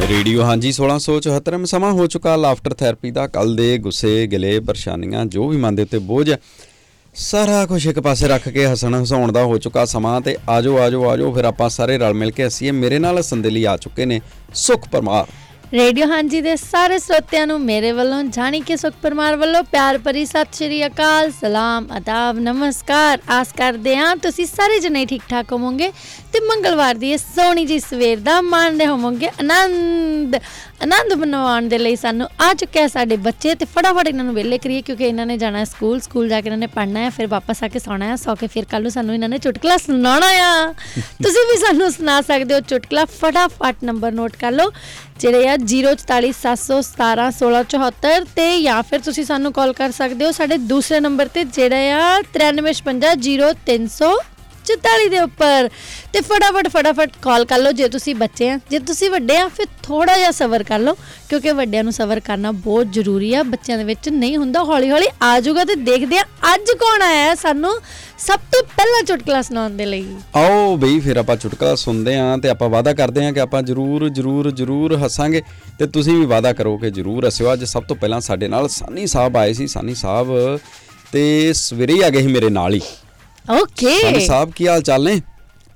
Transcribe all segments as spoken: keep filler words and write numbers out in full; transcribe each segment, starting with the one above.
Radio ਹਾਂਜੀ ਸੋਲਾਂ ਸੌ ਚੁਹੱਤਰ ਸਮਾਂ ਹੋ ਚੁੱਕਾ ਲਾਫਟਰ ਥੈਰੇਪੀ ਦਾ। ਕੱਲ੍ਹ ਦੇ ਗੁੱਸੇ ਗਿਲੇ ਪਰੇਸ਼ਾਨੀਆਂ ਜੋ ਵੀ ਮਨ ਦੇ ਉੱਤੇ ਬੋਝ ਸਾਰਾ ਕੁਛ ਇੱਕ ਪਾਸੇ ਰੱਖ ਕੇ ਹੱਸਣ ਹਸਾਉਣ ਦਾ ਹੋ ਚੁੱਕਾ ਸਮਾਂ। ਅਤੇ ਆਜੋ ਆਜੋ ਆਜੋ ਫਿਰ ਆਪਾਂ ਸਾਰੇ ਰਲ ਮਿਲ ਕੇ ਹੱਸੀਏ। ਮੇਰੇ ਨਾਲ ਹੱਸਣ ਦੇ ਲਈ ਆ ਚੁੱਕੇ ਨੇ ਸੁਖ ਪਰਮਾਰ। ਰੇਡੀਓ ਹਾਂਜੀ ਦੇ ਸਾਰੇ ਸਰੋਤਿਆਂ ਨੂੰ ਮੇਰੇ ਵੱਲੋਂ ਜਾਣੀ ਕਿ ਸੁਖ ਪਰਮਾਰ ਵੱਲੋਂ ਪਿਆਰ ਭਰੀ ਸਤਿ ਸ਼੍ਰੀ ਅਕਾਲ, ਸਲਾਮ, ਆਦਾਬ, ਨਮਸਕਾਰ। ਆਸ ਕਰਦੇ ਹਾਂ ਤੁਸੀਂ ਸਾਰੇ ਜਣੇ ਠੀਕ ਠਾਕ ਹੋਵੋਗੇ ਅਤੇ ਮੰਗਲਵਾਰ ਦੀ ਇਹ ਸੋਹਣੀ ਜਿਹੀ ਸਵੇਰ ਦਾ ਮਾਣਦੇ ਹੋਵੋਗੇ ਆਨੰਦ। ਆਨੰਦ ਮਨਾਉਣ ਦੇ ਲਈ ਸਾਨੂੰ ਆ ਚੁੱਕਿਆ ਸਾਡੇ ਬੱਚੇ ਅਤੇ ਫਟਾਫਟ ਇਹਨਾਂ ਨੂੰ ਵਿਹਲੇ ਕਰੀਏ ਕਿਉਂਕਿ ਇਹਨਾਂ ਨੇ ਜਾਣਾ ਸਕੂਲ। ਸਕੂਲ ਜਾ ਕੇ ਇਹਨਾਂ ਨੇ ਪੜ੍ਹਨਾ ਹੈ, ਫਿਰ ਵਾਪਸ ਆ ਕੇ ਸੌਣਾ ਹੈ। ਸੌ ਕੇ ਫਿਰ ਕੱਲ੍ਹ ਨੂੰ ਸਾਨੂੰ ਇਹਨਾਂ ਨੇ ਚੁਟਕਲਾ ਸੁਣਾਉਣਾ ਆ। ਤੁਸੀਂ ਵੀ ਸਾਨੂੰ ਸੁਣਾ ਸਕਦੇ ਹੋ ਚੁਟਕਲਾ। ਫਟਾਫਟ ਨੰਬਰ ਨੋਟ ਕਰ ਲਓ ਜਿਹੜੇ ਆ ਜ਼ੀਰੋ ਚੁਤਾਲੀ ਸੱਤ ਸੌ ਸਤਾਰਾਂ ਸੋਲਾਂ ਚੁਹੱਤਰ। ਅਤੇ ਜਾਂ ਫਿਰ ਤੁਸੀਂ ਸਾਨੂੰ ਕਾਲ ਕਰ ਸਕਦੇ ਹੋ ਸਾਡੇ ਦੂਸਰੇ ਨੰਬਰ 'ਤੇ ਜਿਹੜਾ ਆ ਤਰਾਨਵੇਂ ਛਪੰਜਾ ਜ਼ੀਰੋ ਤਿੰਨ ਸੌ ਚੁਤਾਲੀ ਦੇ ਉੱਪਰ। ਅਤੇ ਫਟਾਫਟ ਫਟਾਫਟ ਕਾਲ ਕਰ ਲਓ ਜੇ ਤੁਸੀਂ ਬੱਚੇ ਆ। ਜੇ ਤੁਸੀਂ ਵੱਡੇ ਆ ਫਿਰ ਥੋੜ੍ਹਾ ਜਿਹਾ ਸਬਰ ਕਰ ਲਓ ਕਿਉਂਕਿ ਵੱਡਿਆਂ ਨੂੰ ਸਬਰ ਕਰਨਾ ਬਹੁਤ ਜ਼ਰੂਰੀ ਆ। ਬੱਚਿਆਂ ਦੇ ਵਿੱਚ ਨਹੀਂ ਹੁੰਦਾ, ਹੌਲੀ ਹੌਲੀ ਆ ਜਾਊਗਾ। ਅਤੇ ਦੇਖਦੇ ਆ ਅੱਜ ਕੌਣ ਆਇਆ ਸਾਨੂੰ ਸਭ ਤੋਂ ਪਹਿਲਾਂ ਚੁਟਕਲਾ ਸੁਣਾਉਣ ਦੇ ਲਈ। ਆਓ ਬਈ ਫਿਰ ਆਪਾਂ ਚੁਟਕਲਾ ਸੁਣਦੇ ਹਾਂ ਅਤੇ ਆਪਾਂ ਵਾਅਦਾ ਕਰਦੇ ਹਾਂ ਕਿ ਆਪਾਂ ਜ਼ਰੂਰ ਜ਼ਰੂਰ ਜ਼ਰੂਰ ਹੱਸਾਂਗੇ ਅਤੇ ਤੁਸੀਂ ਵੀ ਵਾਅਦਾ ਕਰੋ ਕਿ ਜ਼ਰੂਰ ਹੱਸਿਓ। ਅੱਜ ਸਭ ਤੋਂ ਪਹਿਲਾਂ ਸਾਡੇ ਨਾਲ ਸਾਨੀ ਸਾਹਿਬ ਆਏ ਸੀ। ਸਾਨੀ ਸਾਹਿਬ ਅਤੇ ਸਵੇਰੇ ਹੀ ਆ ਗਏ ਸੀ ਮੇਰੇ ਨਾਲ ਹੀ। ਓਕੇ ਸਾਨੀ ਸਾਹਿਬ ਕੀ ਹਾਲ ਚਾਲ ਨੇ?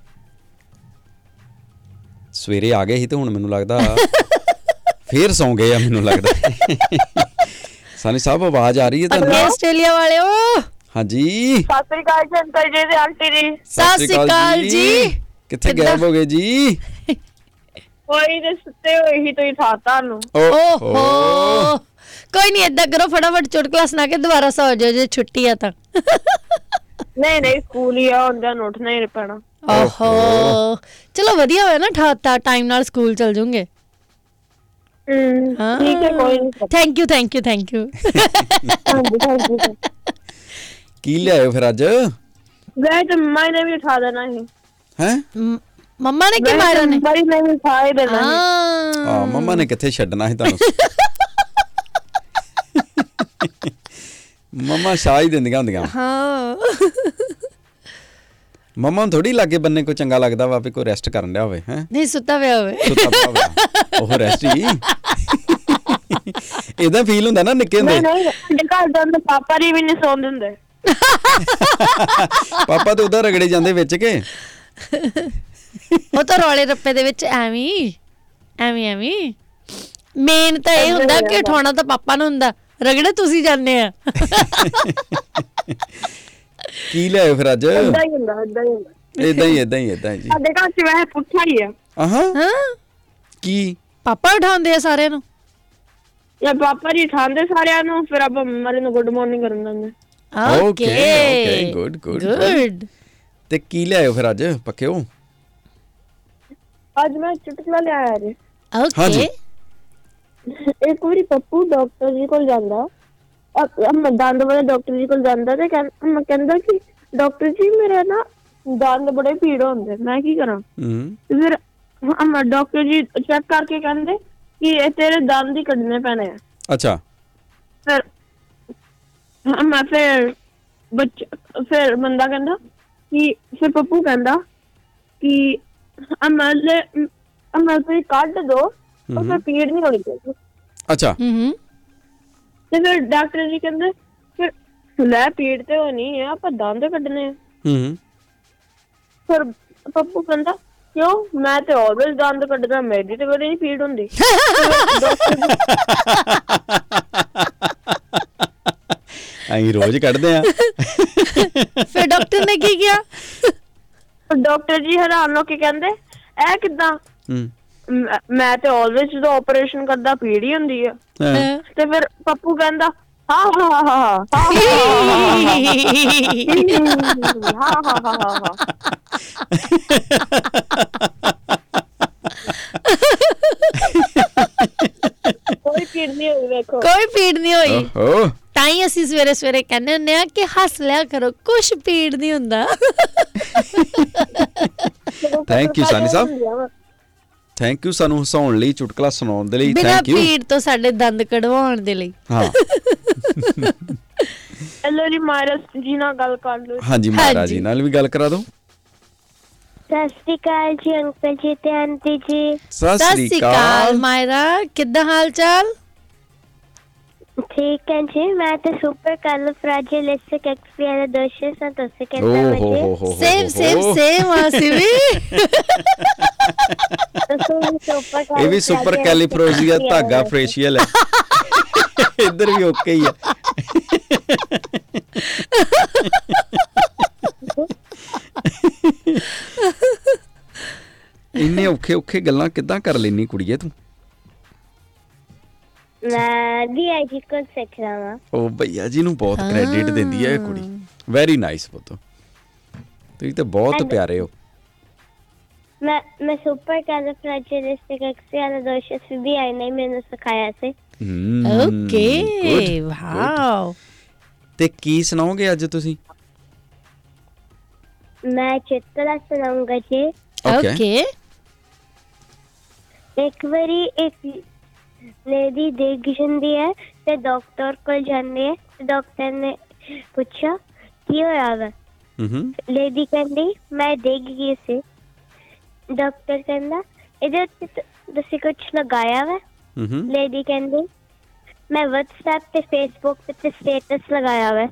ਸਵੇਰੇ ਆ ਗਏ ਸੀ ਤੇ ਹੁਣ ਮੈਨੂੰ ਲੱਗਦਾ ਫੇਰ ਸੌਂ ਗਏ ਆ ਮੈਨੂੰ ਲੱਗਦਾ। ਸਾਨੀ ਸਾਹਿਬ ਆਵਾਜ਼ ਆ ਰਹੀ ਹੈ ਤੁਹਾਨੂੰ? ਆਸਟ੍ਰੇਲੀਆ ਵਾਲਿਓ ਹਾਂਜੀ ਸਤਿ ਸ੍ਰੀ ਅਕਾਲ ਜੀ ਅੰਕਲ ਜੀ ਤੇ ਆਂਟੀ ਜੀ। ਸਤਿ ਸ੍ਰੀ ਅਕਾਲ ਜੀ। ਕਿੱਥੇ ਗਾਇਬ ਹੋ ਗਏ ਜੀ? ਕੋਈ ਦੇ ਸੁੱਤੇ ਹੋਏ ਹੀ ਤੁਸੀਂ ਠਾਤਾ ਨੂੰ। ਓਹੋ ਕੋਈ ਨਹੀਂ, ਏਦਾਂ ਕਰੋ ਫਟਾਫਟ ਚੁਟਕਲਾ ਸੁਣਾ ਕੇ ਦੁਬਾਰਾ ਸੌ ਜਾਓ ਜੇ ਛੁੱਟੀ ਆ ਤਾਂ। ਨਹੀਂ ਨਹੀਂ ਸਕੂਲ ਹੀ ਆ, ਹੁੰਦਿਆਂ ਨੂੰ ਉੱਠਣਾ ਹੀ ਪੈਣਾ। ਓਹੋ ਚਲੋ ਵਧੀਆ ਹੋਇਆ ਨਾ ਠਾਤਾ, ਟਾਈਮ ਨਾਲ ਸਕੂਲ ਚਲ ਜੂਗੇ। ਹਾਂ ਠੀਕ ਹੈ ਕੋਈ ਨਹੀਂ। Thank you thank you thank you. ਹਾਂਜੀ ਥੈਂਕ ਯੂ। ਕੀ ਲਿਆਇਓ ਫਿਰ ਅੱਜ? ਗਏ ਤੇ ਮੰਮਾ ਨੇ ਵੀ ਉਠਾ ਦੇਣਾ ਸੀ। ਹੈਂ ਮੰਮਾ ਨੇ ਕੀ ਮਾਰਿਆ ਨੇ? ਬੜੀ ਨੇ ਵੀ ਉਠਾ ਹੀ ਦੇਣਾ ਸੀ। ਹਾਂ ਮੰਮਾ ਨੇ ਕਿੱਥੇ ਛੱਡਣਾ ਸੀ ਤੁਹਾਨੂੰ? ਮੰਮਾ ਸ਼ਾਹ ਹੀ ਦਿੰਦੀਆਂ ਹੁੰਦੀਆਂ। ਹਾਂ ਮੰਮਾ ਨੂੰ ਥੋੜੀ ਲਾਗੇ ਬੰਨੇ ਕੋਈ ਚੰਗਾ ਲੱਗਦਾ ਵਾ ਵੀ ਕੋਈ ਰੈਸਟ ਕਰਨ ਡਿਆ ਹੋਵੇ। ਹੈਂ ਨਹੀਂ ਸੁੱਤਾ ਪਿਆ ਹੋਵੇ। ਸੁੱਤਾ ਪਿਆ ਹੋਵੇ ਉਹ ਰੈਸਟ ਹੀ ਏਦਾਂ ਫੀਲ ਹੁੰਦਾ ਨਾ ਨਿੱਕੇ ਹੁੰਦੇ। ਨਹੀਂ ਨਹੀਂ ਘਰ ਜਾਂਦੇ ਪਾਪਾ ਜੀ ਵੀ ਨਹੀਂ ਸੌਣ ਦਿੰਦੇ। ਪਾਪਾ ਤੇ ਉਦਾਂ ਰਗੜੇ ਜਾਂਦੇ ਵਿੱਚ ਕੇ। ਉਹ ਤਾਂ ਰੌਲੇ ਰੱਪੇ ਦੇ ਵਿੱਚ ਐਵੇਂ ਐਵੇਂ ਐਵੇਂ ਮੇਨ ਤਾਂ ਇਹ ਹੁੰਦਾ ਕਿ ਉਠਾਉਣਾ ਤਾਂ ਪਾਪਾ ਨੂੰ ਹੁੰਦਾ, ਰਗੜੇ ਤੁਸੀਂ ਜਾਂਦੇ ਆ। ਕੀ ਲਿਆਇਓ ਫਿਰ ਅੱਜ? ਏਦਾਂ ਹੀ ਹੁੰਦਾ ਏਦਾਂ ਹੀ ਹੁੰਦਾ ਏਦਾਂ ਹੀ ਏਦਾਂ ਹੀ ਏਦਾਂ ਹੀ ਜੀ। ਸਾਡੇ ਘਰ ਚ ਵੈਸੇ ਪੁੱਛਾ ਹੀ ਆ। ਆਹਾਂ ਹਾਂ ਕੀ ਪਾਪਾ ਉਠਾਉਂਦੇ ਆ ਸਾਰਿਆਂ ਨੂੰ? ਜਾਂ ਪਾਪਾ ਜੀ ਉਠਾਉਂਦੇ ਸਾਰਿਆਂ ਨੂੰ, ਫਿਰ ਆਪਾਂ ਮੰਮਾ ਨੂੰ ਗੁੱਡ ਮਾਰਨਿੰਗ ਕਰਨ ਦਿੰਦੇ। Okay okay good good good. ਤੇ ਕੀ ਲਿਆਇਓ ਫਿਰ ਅੱਜ ਪੱਕਿਓ? ਅੱਜ ਮੈਂ ਚੁਟਕਲਾ ਲਿਆਇਆ ਜੀ। ਓਕੇ ਇੱਕ ਵਾਰੀ ਪੱਪੂ ਡਾਕਟਰ ਜੀ ਕੋਲ ਜਾਂਦਾ, ਦੰਦ ਵਾਲੇ ਡਾਕਟਰ ਜੀ ਕੋਲ ਜਾਂਦਾ ਤੇ ਕਹਿੰਦਾ ਕਿ ਡਾਕਟਰ ਜੀ ਮੇਰਾ ਨਾ ਦੰਦ ਬੜੇ ਪੀੜ ਹੁੰਦੇ, ਮੈਂ ਕੀ ਕਰਾਂ? ਫਿਰ ਡਾਕਟਰ ਜੀ ਚੈੱਕ ਕਰਕੇ ਕਹਿੰਦੇ ਕਿ ਇਹ ਤੇਰੇ ਦੰਦ ਹੀ ਕੱਢਣੇ ਪੈਣੇ ਆ। ਅੱਛਾ ਫਿਰ ਮੈਂ ਫਿਰ ਬੱਚਾ ਫਿਰ ਬੰਦਾ ਕਹਿੰਦਾ ਕਿ ਫਿਰ ਪੱਪੂ ਕਹਿੰਦਾ ਕਿ ਅਮਲ ਅਮਲ ਤੁਸੀਂ ਕੱਢ ਦੋ ਉਹ ਫਿਰ ਪੀੜ ਨਹੀਂ ਹੋਣੀ ਚਾਹੀਦੀ। ਅੱਛਾ ਤੇ ਫਿਰ ਡਾਕਟਰ ਜੀ ਕਹਿੰਦੇ ਫਿਰ ਲੈ ਪੀੜ ਤੇ ਹੋਣੀ ਆ, ਆਪਾਂ ਦੰਦ ਕੱਢਣੇ ਆ। ਫਿਰ ਪੱਪੂ ਕਹਿੰਦਾ ਕਿਉਂ? ਮੈਂ ਤੇ ਆਲਵੇਜ਼ ਦੰਦ ਕੱਢਦਾ, ਮੇਰੀ ਤੇ ਕਦੇ ਨਹੀਂ ਪੀੜ ਹੁੰਦੀ। ਅਸੀਂ ਰੋਜ਼ ਕੱਢਦੇ ਆ। ਫਿਰ ਡਾਕਟਰ ਨੇ ਕੀ ਕਿਹਾ? ਡਾਕਟਰ ਜੀ ਹੈਰਾਨ ਹੋ ਕੇ ਕਹਿੰਦੇ ਇਹ ਕਿੱਦਾਂ? ਮੈਂ ਤੇ ਆਲਵੇਜ਼ ਜਦੋਂ ਆਪਰੇਸ਼ਨ ਕਰਦਾ ਪੀੜ ਹੀ ਹੁੰਦੀ ਆ। ਤੇ ਫਿਰ ਪੱਪੂ ਕਹਿੰਦਾ ਹਾਂ ਹਾਂ ਹਾਂ ਹਾਂ ਕੋਈ ਪੀੜ ਨਹੀਂ ਹੋਈ। ਵੇਖੋ ਕੋਈ ਪੀੜ ਨਹੀਂ ਹੋਈ। ਤਾਂ ਹੀ ਅਸੀਂ ਸਵੇਰੇ ਸਵੇਰੇ ਕਹਿੰਦੇ ਹੁੰਦੇ ਆ ਕਿ ਹੱਸ ਲਿਆ ਕਰੋ, ਕੁਛ ਪੀੜ ਨਹੀਂ ਹੁੰਦਾ। Thank you Sani Sahib, thank you ਸਾਨੂੰ ਹਸਾਉਣ ਲਈ, ਚੁਟਕਲਾ ਸੁਣਾਉਣ ਦੇ ਲਈ। ਬਿਨਾਂ ਪੀੜ ਤੋਂ ਸਾਡੇ ਦੰਦ ਕਢਵਾਉਣ ਦੇ ਲਈ। ਹਾਂ ਹੈਲੋ ਜੀ ਮਹਾਰਾਜ ਜੀ ਨਾਲ ਗੱਲ ਕਰ ਲਓ। ਹਾਂਜੀ ਮਹਾਰਾਜ ਜੀ ਨਾਲ ਵੀ ਗੱਲ ਕਰਾ ਦਿਓ। ਸਤਿ ਸ਼੍ਰੀ ਅਕਾਲ ਜੀ ਅੰਕਲ ਜੀ ਤੇ ਆਂਟੀ ਜੀ। ਸਤਿ ਸਤਿ ਸ੍ਰੀ ਸ਼੍ਰੀ ਅਕਾਲ ਅਕਾਲ ਮਾਇਰਾ, ਕਿੱਦਾਂ ਹਾਲ ਚਾਲ? ਠੀਕ ਹੈ ਜੀ। ਮੈਂ ਤੇ ਸੁਪਰ ਕੈਲੀਫਰੈਜੀਲਿਸਟਿਕ ਐਕਸਪੀਆਲੀਡੋਸਿਸ ਹਾਂ। ਤੁਸੀਂ ਕਿੱਦਾਂ ਓ ਹੋ ਹੋ ਜੀ? ਹੋ ਹੋ ਸੇਮ ਸੇਮ ਸੇਮ ਅਸੀਂ ਵੀ। ਇਹ ਵੀ ਸੁਪਰ ਕੈਲੀਫਰੋਜ਼ੀਆ ਧਾਗਾ ਫਰੇਸ਼ੀਅਲ ਹੈ। ਇੱਧਰ ਵੀ ਓਕੇ ਹੀ ਆ। ਇੰਨੇ ਔਖੇ ਔਖੇ ਗੱਲਾਂ ਕਿੱਦਾਂ ਕਰ ਲੈਨੀ ਕੁੜੀਏ ਤੂੰ? ਮੈਂ ਵੀ ਆਈ ਕੋਲ ਸਿੱਖ ਰਹਾ ਹਾਂ। ਉਹ ਭਈਆ ਜੀ ਨੂੰ ਬਹੁਤ ਕ੍ਰੈਡਿਟ ਦਿੰਦੀ ਹੈ ਇਹ ਕੁੜੀ। ਵੈਰੀ ਨਾਈਸ ਪੁੱਤ, ਤੁਸੀਂ ਤਾਂ ਬਹੁਤ ਪਿਆਰੇ ਹੋ। ਮੈਂ ਮੈਂ ਸੁਪਰ ਕੈਲੀਫਰੈਜੀਲਿਸਟਿਕ ਐਕਸਪੀਆਲੀਡੋਸਿਸ ਵੀ ਆਈ ਨੇ ਮੈਨੂੰ ਸਿਖਾਇਆ ਸੀ। Okay, wow. ਤੇ ਕੀ ਸੁਣਾਓਗੇ ਅੱਜ ਤੁਸੀਂ? ਮੈਂ ਚਿੱਤਲਾ ਸੁਣਾਉਂਗਾ ਜੀ। ਓਕੇ। ਇੱਕ ਵਾਰੀ ਇੱਕ ਲੇਡੀ ਡਿੱਗ ਜਾਂਦੀ ਹੈ ਤੇ ਡਾਕਟਰ ਕੋਲ ਜਾਂਦੀ ਹੈ। ਡਾਕਟਰ ਨੇ ਪੁੱਛਿਆ ਕੀ ਹੋਇਆ ਵਾ? ਲੇਡੀ ਕਹਿੰਦੀ ਮੈਂ ਡਿੱਗ ਗਈ ਸੀ। ਡਾਕਟਰ ਕਹਿੰਦਾ ਇਹਦੇ ਉੱਤੇ ਤੁਸੀਂ ਕੁਛ ਲਗਾਇਆ ਵਾ? ਲੇਡੀ ਕਹਿੰਦੀ ਮੈਂ ਵਟਸਐਪ ਤੇ ਫੇਸਬੁੱਕ ਤੇ ਸਟੇਟਸ ਲਗਾਇਆ ਵਾ।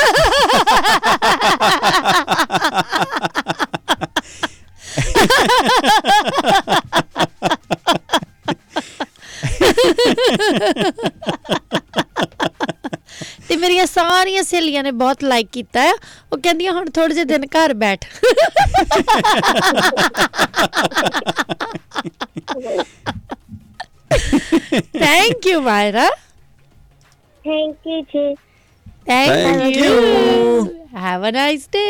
ਤੇ ਮੇਰੀਆਂ ਸਾਰੀਆਂ ਸਹੇਲੀਆਂ ਨੇ ਬਹੁਤ ਲਾਈਕ ਕੀਤਾ ਹੈ। ਉਹ ਕਹਿੰਦੀਆਂ ਹੁਣ ਥੋੜੇ ਜਿਹੇ ਦਿਨ ਘਰ ਬੈਠ। Thank you Maira. Thank you ji. Thank you. Have a nice day.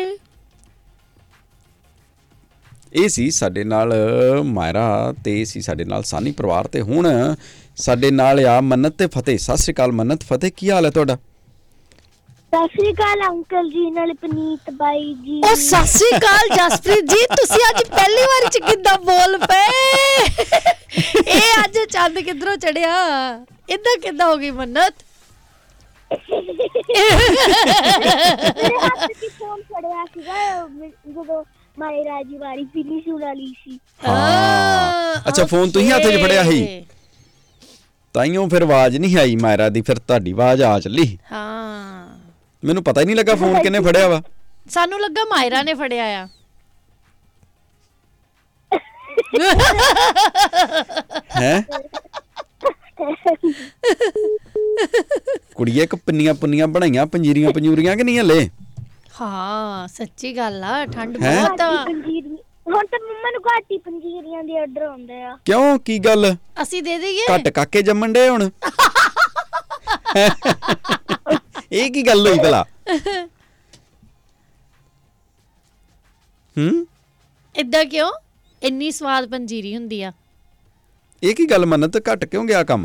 ਇਹ ਸੀ ਸਾਡੇ ਨਾਲ ਮਾਇਰਾ ਤੇ ਸੀ ਸਾਡੇ ਨਾਲ ਸਾਨੀ ਪਰਿਵਾਰ। ਤੇ ਹੁਣ ਸਾਡੇ ਨਾਲ ਆ ਮੰਨਤ ਤੇ ਫਤਿਹ। ਸਤਿ ਸ੍ਰੀ ਅਕਾਲ ਮੰਨਤ, ਫਤਿਹ, ਕੀ ਹਾਲ ਹੈ ਤੁਹਾਡਾ? ਸਤਿ ਸ਼੍ਰੀ ਅਕਾਲ ਅੰਕਲ ਜੀ ਨਾਲ ਪਨੀਤ ਬਾਈ ਜੀ। ਉਹ ਸਤਿ ਸ਼੍ਰੀ ਅਕਾਲ ਜਸਪ੍ਰੀਤ ਜੀ, ਤੁਸੀਂ ਅੱਜ ਪਹਿਲੀ ਵਾਰ ਚ ਕਿੱਦਾਂ ਬੋਲ ਪਏ? ਇਹ ਅੱਜ ਚੰਦ ਕਿੱਧਰੋਂ ਚੜਿਆ? ਏਦਾਂ ਕਿੱਦਾਂ ਹੋ ਗਈ ਮੰਨਤ? ਮੇਰੇ ਹੱਥ 'ਚ ਫੋਨ ਫੜਿਆ ਸੀਗਾ ਜਦੋਂ ਮਾਇਰਾ ਜੀ ਵਾਰੀ ਫਿਨਿਸ਼ ਹੋਣ ਵਾਲੀ ਸੀ। ਹਾਂ, ਅੱਛਾ, ਫੋਨ ਤੁਸੀਂ ਹੱਥ 'ਚ ਫੜਿਆ ਸੀ ਤਾਈਓ ਫਿਰ ਆਵਾਜ਼ ਨਹੀਂ ਆਈ ਮਾਇਰਾ ਦੀ। ਫਿਰ ਤੁਹਾਡੀ ਆਵਾਜ਼ ਆ ਚੱਲੀ। ਹਾਂ, ਮੈਨੂੰ ਪਤਾ ਹੀ ਨਹੀਂ ਲੱਗਾ ਫੋਨ ਕਿੰਨੇ ਫੜਿਆ ਵਾ। ਸਾਨੂੰ ਲੱਗਾ ਮਾਇਰਾ ਨੇ ਫੜਿਆ ਆ। ਹੈ ਕੁੜੀਏ ਇੱਕ ਪਿੰਨੀਆਂ ਪੁੰਨੀਆਂ ਬਣਾਈਆਂ ਪੰਜੀਰੀਆਂ ਪੰਜੂਰੀਆਂ ਕਿ ਨਹੀਂ ਹਲੇ? ਹਾਂ ਸੱਚੀ ਗੱਲ ਆ, ਠੰਡ ਹੈਂ? ਬਹੁਤ ਆ। ਹੁਣ ਤਾਂ ਮੰਮਾ ਨੂੰ ਘਾਟੀ ਪੰਜੀਰੀਆਂ ਦੇ ਆਰਡਰ ਆਉਂਦੇ ਆ। ਕਿਉਂ, ਕੀ ਗੱਲ? ਅਸੀਂ ਦੇ ਦਈਏ? ਘੱਟ ਕਾਕੇ ਜੰਮਣ ਡੇ ਹੁਣ? ਇਹ ਕੀ ਗੱਲ ਹੋਈ ਭਲਾ? ਹੂੰ, ਏਦਾਂ ਕਿਉਂ? ਇੰਨੀ ਸਵਾਦ ਪੰਜੀਰੀ ਹੁੰਦੀ ਆ। ਇਹ ਕੀ ਗੱਲ ਮੰਨਤ, ਘੱਟ ਕਿਉਂ ਗਿਆ ਕੰਮ?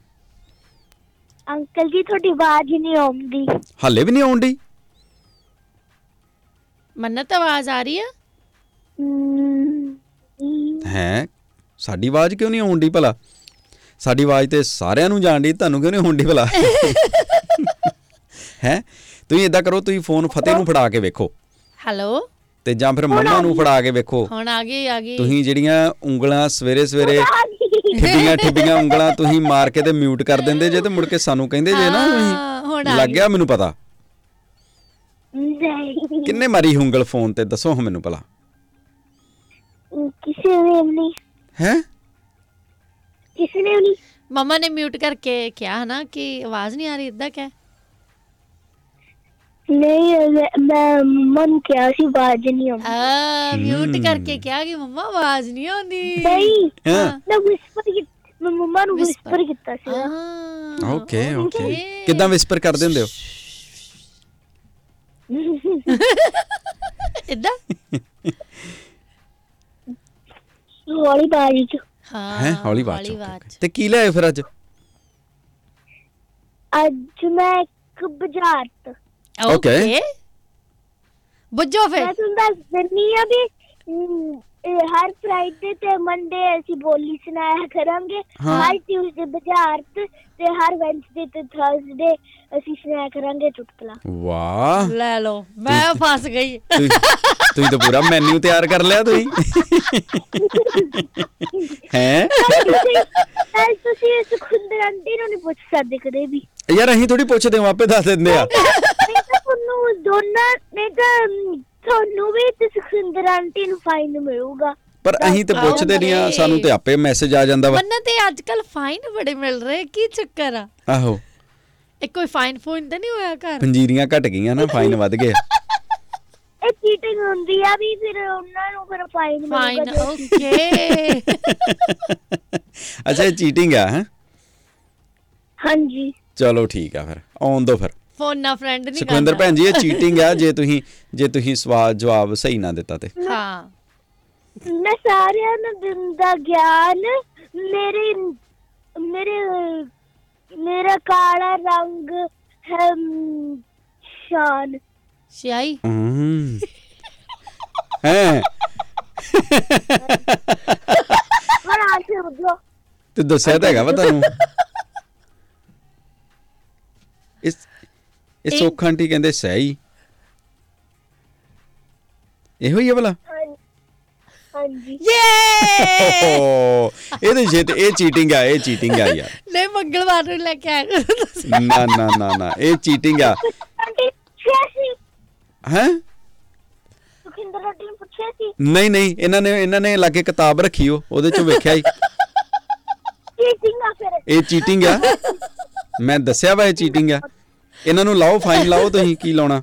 ਅੰਕਲ ਜੀ ਤੁਹਾਡੀ ਆਵਾਜ਼ ਹੀ ਨਹੀਂ ਆਉਂਦੀ। ਹਾਲੇ ਵੀ ਨਹੀਂ ਆਉਣ ਡਈ? ਮੰਨਤ ਆਵਾਜ਼ ਆ ਰਹੀ ਆ? ਹੈ, ਸਾਡੀ ਆਵਾਜ਼ ਕਿਉਂ ਨਹੀਂ ਆਉਣ ਡਈ ਭਲਾ? ਸਾਡੀ ਆਵਾਜ਼ ਤੇ ਸਾਰਿਆਂ ਨੂੰ ਜਾਣ ਡਈ, ਤੁਹਾਨੂੰ ਕਿਉਂ ਨਹੀਂ ਆਉਣ ਡਈ ਭਲਾ? ਹੈ, ਤੁਸੀਂ ਏਦਾਂ ਕਰੋ, ਤੁਸੀਂ ਫੋਨ ਫਤਿਹ ਨੂੰ ਫੜਾ ਕੇ ਵੇਖੋ। ਹੈਲੋ। ਤੇ ਜਾਂ ਫਿਰ ਮੰਮਾ ਨੂੰ ਫੜਾ ਕੇ ਵੇਖੋ। ਹੁਣ ਆ ਗਈ ਆ ਗਈ। ਤੁਸੀਂ ਜਿਹੜੀਆਂ ਉਂਗਲਾਂ ਸਵੇਰੇ ਸਵੇਰੇ ਠਿੱਬੀਆਂ ਠਿੱਬੀਆਂ ਉਂਗਲਾਂ ਤੁਸੀਂ ਮਾਰ ਕੇ ਤੇ ਮਿਊਟ ਕਰ ਦਿੰਦੇ ਜੇ ਤੇ ਮੁੜ ਕੇ ਸਾਨੂੰ ਕਹਿੰਦੇ ਜੇ ਨਾ ਤੁਸੀਂ। ਲੱਗ ਗਿਆ ਮੈਨੂੰ ਪਤਾ। ਕਿੰਨੇ ਮਾਰੀ ਉਂਗਲ ਫੋਨ ਤੇ, ਦੱਸੋ ਹਾਂ ਮੈਨੂੰ ਭਲਾ? ਕਿਸੇ ਨੇ ਨਹੀਂ। ਹੈ, ਕਿਸੇ ਨੇ ਨਹੀਂ। ਮਮਾ ਨੇ ਮਿਊਟ ਕਰਕੇ ਕਿਹਾ ਨਾ ਕਿ ਆਵਾਜ਼ ਨਹੀਂ ਆ ਰਹੀ, ਏਦਾਂ ਕਹਿ। ਨਹੀਂ, ਮੈਂ ਮੰਮਾ ਨੂੰ ਕਿਹਾ ਸੀ ਆਵਾਜ਼ ਨਹੀਂ ਆਉਂਦੀ। ਆ ਮਿਊਟ ਕਰਕੇ ਕਿਹਾ ਕਿ ਮੰਮਾ ਆਵਾਜ਼ ਨਹੀਂ ਆਉਂਦੀ। ਨਹੀਂ, ਮੈਂ ਵਿਸਪਰ ਮੈਂ ਮੰਮਾ ਨੂੰ ਵਿਸਪਰ ਕੀਤਾ ਸੀ। ਓਕੇ ਓਕੇ, ਕਿੱਦਾਂ ਵਿਸਪਰ ਕਰਦੇ ਹੁੰਦੇ ਹੋ? ਏਦਾਂ ਹੌਲੀ ਬਾਰੀ ਚ। ਹਾਂ, ਹੈ ਹੌਲੀ ਬਾਤ ਚ। ਤੇ ਕੀ ਲਿਆਏ ਫਿਰ ਅੱਜ? ਅੱਜ ਮੈਂ ਇੱਕ ਬਾਜ਼ਾਰ ਤੋਂ। ਓਕੇ, ਬੁੱਝੋ ਫਿਰ। ਮੈਂ ਤੁਹਾਨੂੰ ਦੱਸ ਦਿੰਨੀ ਆ ਵੀ ਹਰ ਫਰਾਈਡੇ ਤੇ ਮੰਡੇ ਅਸੀਂ ਬੋਲੀ ਸੁਣਾਇਆ ਕਰਾਂਗੇ। ਹਾਂ। ਹਰ ਟਿਊਜ਼ਡੇ ਬੁਝਾਰਤ ਤੇ ਹਰ ਵੈਂਸਡੇ ਤੇ ਥਰਸਡੇ ਅਸੀਂ ਸੁਣਾਇਆ ਕਰਾਂਗੇ ਚੁਟਕਲਾ। ਵਾਹ, ਲੈ ਲਓ, ਮੈਂ ਫਸ ਗਈ। ਤੁਸੀਂ ਤੁਸੀਂ ਤਾਂ ਪੂਰਾ ਮੈਨੂ ਤਿਆਰ ਕਰ ਲਿਆ ਤੁਸੀਂ। ਹੈ ਕੱਲ ਤੁਸੀਂ ਸੁਖਿੰਦਰ ਆਂਟੀ ਨੂੰ ਨਹੀਂ ਪੁੱਛ ਸਕਦੇ ਕਦੇ ਵੀ। ਯਾਰ ਅਸੀਂ ਥੋੜੀ ਪੁੱਛਦੇ ਹਾਂ, ਆਪੇ ਦੱਸ ਦਿੰਦੇ ਆ। ਨਹੀਂ ਤਾਂ ਤੁਹਾਨੂੰ ਦੋਨਾਂ ਨਹੀਂ ਤਾਂ ਤੁਹਾਨੂੰ ਵੀ ਤੇ ਸੁਖਿੰਦਰ ਆਂਟੀ ਨੂੰ ਫਾਈਨ ਮਿਲੂਗਾ। ਪਰ ਅਸੀਂ ਤੇ ਪੁੱਛਦੇ ਨਹੀਂ ਆ, ਸਾਨੂੰ ਤੇ ਆਪੇ ਮੈਸੇਜ ਆ ਜਾਂਦਾ ਵਾ। ਮੰਨਾ ਤੇ ਅੱਜ ਕੱਲ ਫਾਈਨ ਬੜੇ ਮਿਲ ਰਹੇ, ਕੀ ਚੱਕਰ ਆ? ਆਹੋ, ਇਹ ਕੋਈ ਫਾਈਨ ਫੂਨ ਤਾਂ ਨਹੀਂ ਹੋਇਆ ਘਰ? ਪੰਜੀਰੀਆਂ ਘਟ ਗਈਆਂ ਨਾ, ਫਾਈਨ ਵੱਧ ਗਏ। ਇਹ ਚੀਟਿੰਗ ਹੁੰਦੀ ਆ ਵੀ, ਫਿਰ ਉਹਨਾਂ ਨੂੰ ਫਿਰ ਫਾਈਨ ਫਾਈਨ, ਮਿਲੂਗਾ। ਓਕੇ। ਅੱਛਾ, ਇਹ ਚੀਟਿੰਗ ਆ? ਹੈ, ਹਾਂਜੀ ਚਲੋ ਠੀਕ ਆ, ਫਿਰ ਆਉਣ ਦੋ। ਫਿਰ ਫੋਨ ਨਾ ਫਰੈਂਡ ਨਹੀਂ ਕਰਦਾ। ਸੁਖਵਿੰਦਰ ਭੈਣ ਜੀ, ਇਹ ਚੀਟਿੰਗ ਆ ਜੇ ਤੁਸੀਂ ਜੇ ਤੁਸੀਂ ਸਵਾਲ ਜਵਾਬ ਸਹੀ ਨਾ ਦਿੱਤਾ ਤੇ। ਹਾਂ, ਮੈਂ ਸਾਰਿਆਂ ਨੂੰ ਦਿੰਦਾ ਗਿਆਨ। ਮੇਰੇ ਮੇਰੇ ਮੇਰਾ ਕਾਲਾ ਰੰਗ ਹੈ ਸ਼ਾਨ। ਸਿਆਈ ਹੂੰ ਹੈ ਹੁਣ ਆਂਸਰ ਦਿਓ। ਤੇ ਦੱਸਿਆ ਤਾਂ ਹੈਗਾ ਵਾ ਤੁਹਾਨੂੰ। ਇਸ ਇਹ ਸੁੱਖ ਆਂਟੀ ਕਹਿੰਦੇ ਸਹੀ ਇਹੋ ਹੀ ਆ ਭਲਾ। ਹਾਂਜੀ ਯੇ। ਇਹਦੇ ਜਿੱਤ ਇਹ ਚੀਟਿੰਗ ਆ, ਇਹ ਚੀਟਿੰਗ ਆ ਯਾਰ। ਨਹੀਂ, ਮੰਗਲਵਾਰ ਨੂੰ ਲੈ ਕੇ ਆਇਆ ਕਰੋ। ਨਾ ਨਾ ਨਾ ਨਾ, ਇਹ ਚੀਟਿੰਗ ਆ। ਆਂਟੀ ਪੁੱਛਿਆ ਸੀ, ਹੈ ਸੁਖਿੰਦਰ ਆਂਟੀ ਨੂੰ ਪੁੱਛਿਆ ਸੀ। ਨਹੀਂ ਨਹੀਂ, ਇਹਨਾਂ ਨੇ ਇਹਨਾਂ ਨੇ ਲਾਗੇ ਕਿਤਾਬ ਰੱਖੀ, ਉਹ ਉਹਦੇ ਚੋਂ ਵੇਖਿਆ ਹੀ। ਚੀਟਿੰਗ ਆ ਫਿਰ। ਇਹ ਚੀਟਿੰਗ ਆ, ਮੈਂ ਦੱਸਿਆ ਵਾ ਇਹ ਚੀਟਿੰਗ ਆ। ਇਹਨਾਂ ਨੂੰ ਲਾਓ, ਫਾਈਨ ਲਾਓ। ਤੁਸੀਂ ਕੀ ਲਾਉਣਾ?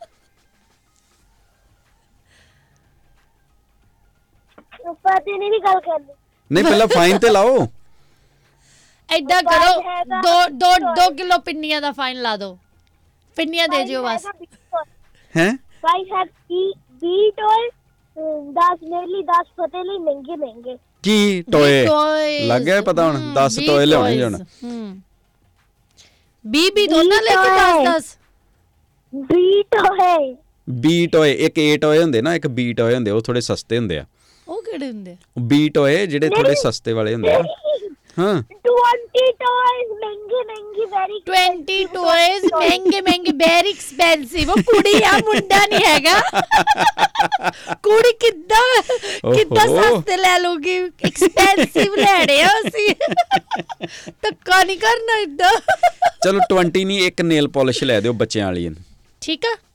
ਪਤੀ ਨੇ ਵੀ ਗੱਲ ਕਰਨੀ। ਨਹੀਂ, ਪਹਿਲਾਂ ਫਾਈਨ ਤੇ ਲਾਓ। ਏਦਾਂ ਕਰੋ, ਦੋ ਦੋ ਦੋ ਕਿਲੋ ਪਿੰਨੀਆਂ ਦਾ ਫਾਈਨ ਲਾ ਦਿਓ। ਪਿੰਨੀਆਂ ਦੇ ਜਿਓ ਬਸ। ਹੈ ਭਾਈ ਸਾਹਿਬ ਕੀ ਬੀਟ ਔਰ ਦਸ ਮੇਰੇ ਲਈ ਦਸ ਫਤੇ ਲਈ ਮਹਿੰਗੇ ਮਹਿੰਗੇ। ਕੀ ਟੋਏ ਲੱਗ ਗਿਆ ਪਤਾ? ਹੁਣ ਦਸ ਟੋਏ ਲਿਆਉਣੇ ਹੁਣ। ਹੂੰ, ਬੀ ਬੀ ਦੋਨਾਂ ਲੈ ਕੇ ਦਸ ਦਸ ਬੀਟ ਹੋਏ। ਬੀ ਟੋਏ, ਇੱਕ ਏ ਟੋਏ ਹੁੰਦੇ ਨਾ, ਇੱਕ ਬੀ ਟੋਏ ਹੁੰਦੇ, ਉਹ ਥੋੜੇ ਸਸਤੇ ਹੁੰਦੇ ਆ। ਉਹ ਕਿਹੜੇ ਹੁੰਦੇ? ਬੀ ਟੋਏ ਜਿਹੜੇ ਥੋੜੇ ਸਸਤੇ ਵਾਲੇ ਹੁੰਦੇ ਆ। ਹਾਂ, twenty toys ਮਹਿੰਗੇ ਮਹਿੰਗੇ ਵੈਰੀ twenty toys ਮਹਿੰਗੇ ਮਹਿੰਗੇ ਵੈਰੀ ਐਕਸਪੈਂਸਿਵ। ਉਹ ਕੁੜੀ ਆ, ਮੁੰਡਾ ਨਹੀਂ ਹੈਗਾ। ਕੁੜੀ ਕਿੱਦਾਂ ਕਿੱਦਾਂ ਸਸਤੇ ਲੈ ਲੂਗੀ? ਐਕਸਪੈਂਸਿਵ ਲੈਣੇ ਆ ਅਸੀਂ। ਧੱਕਾ ਨਹੀਂ ਕਰਨਾ ਏਦਾਂ। ਚਲੋ twenty ਨਹੀਂ, ਇੱਕ ਨੇਲ ਪਾਲਿਸ਼ ਲੈ ਦਿਓ ਬੱਚਿਆਂ ਵਾਲੀ। ਠੀਕ ਆ,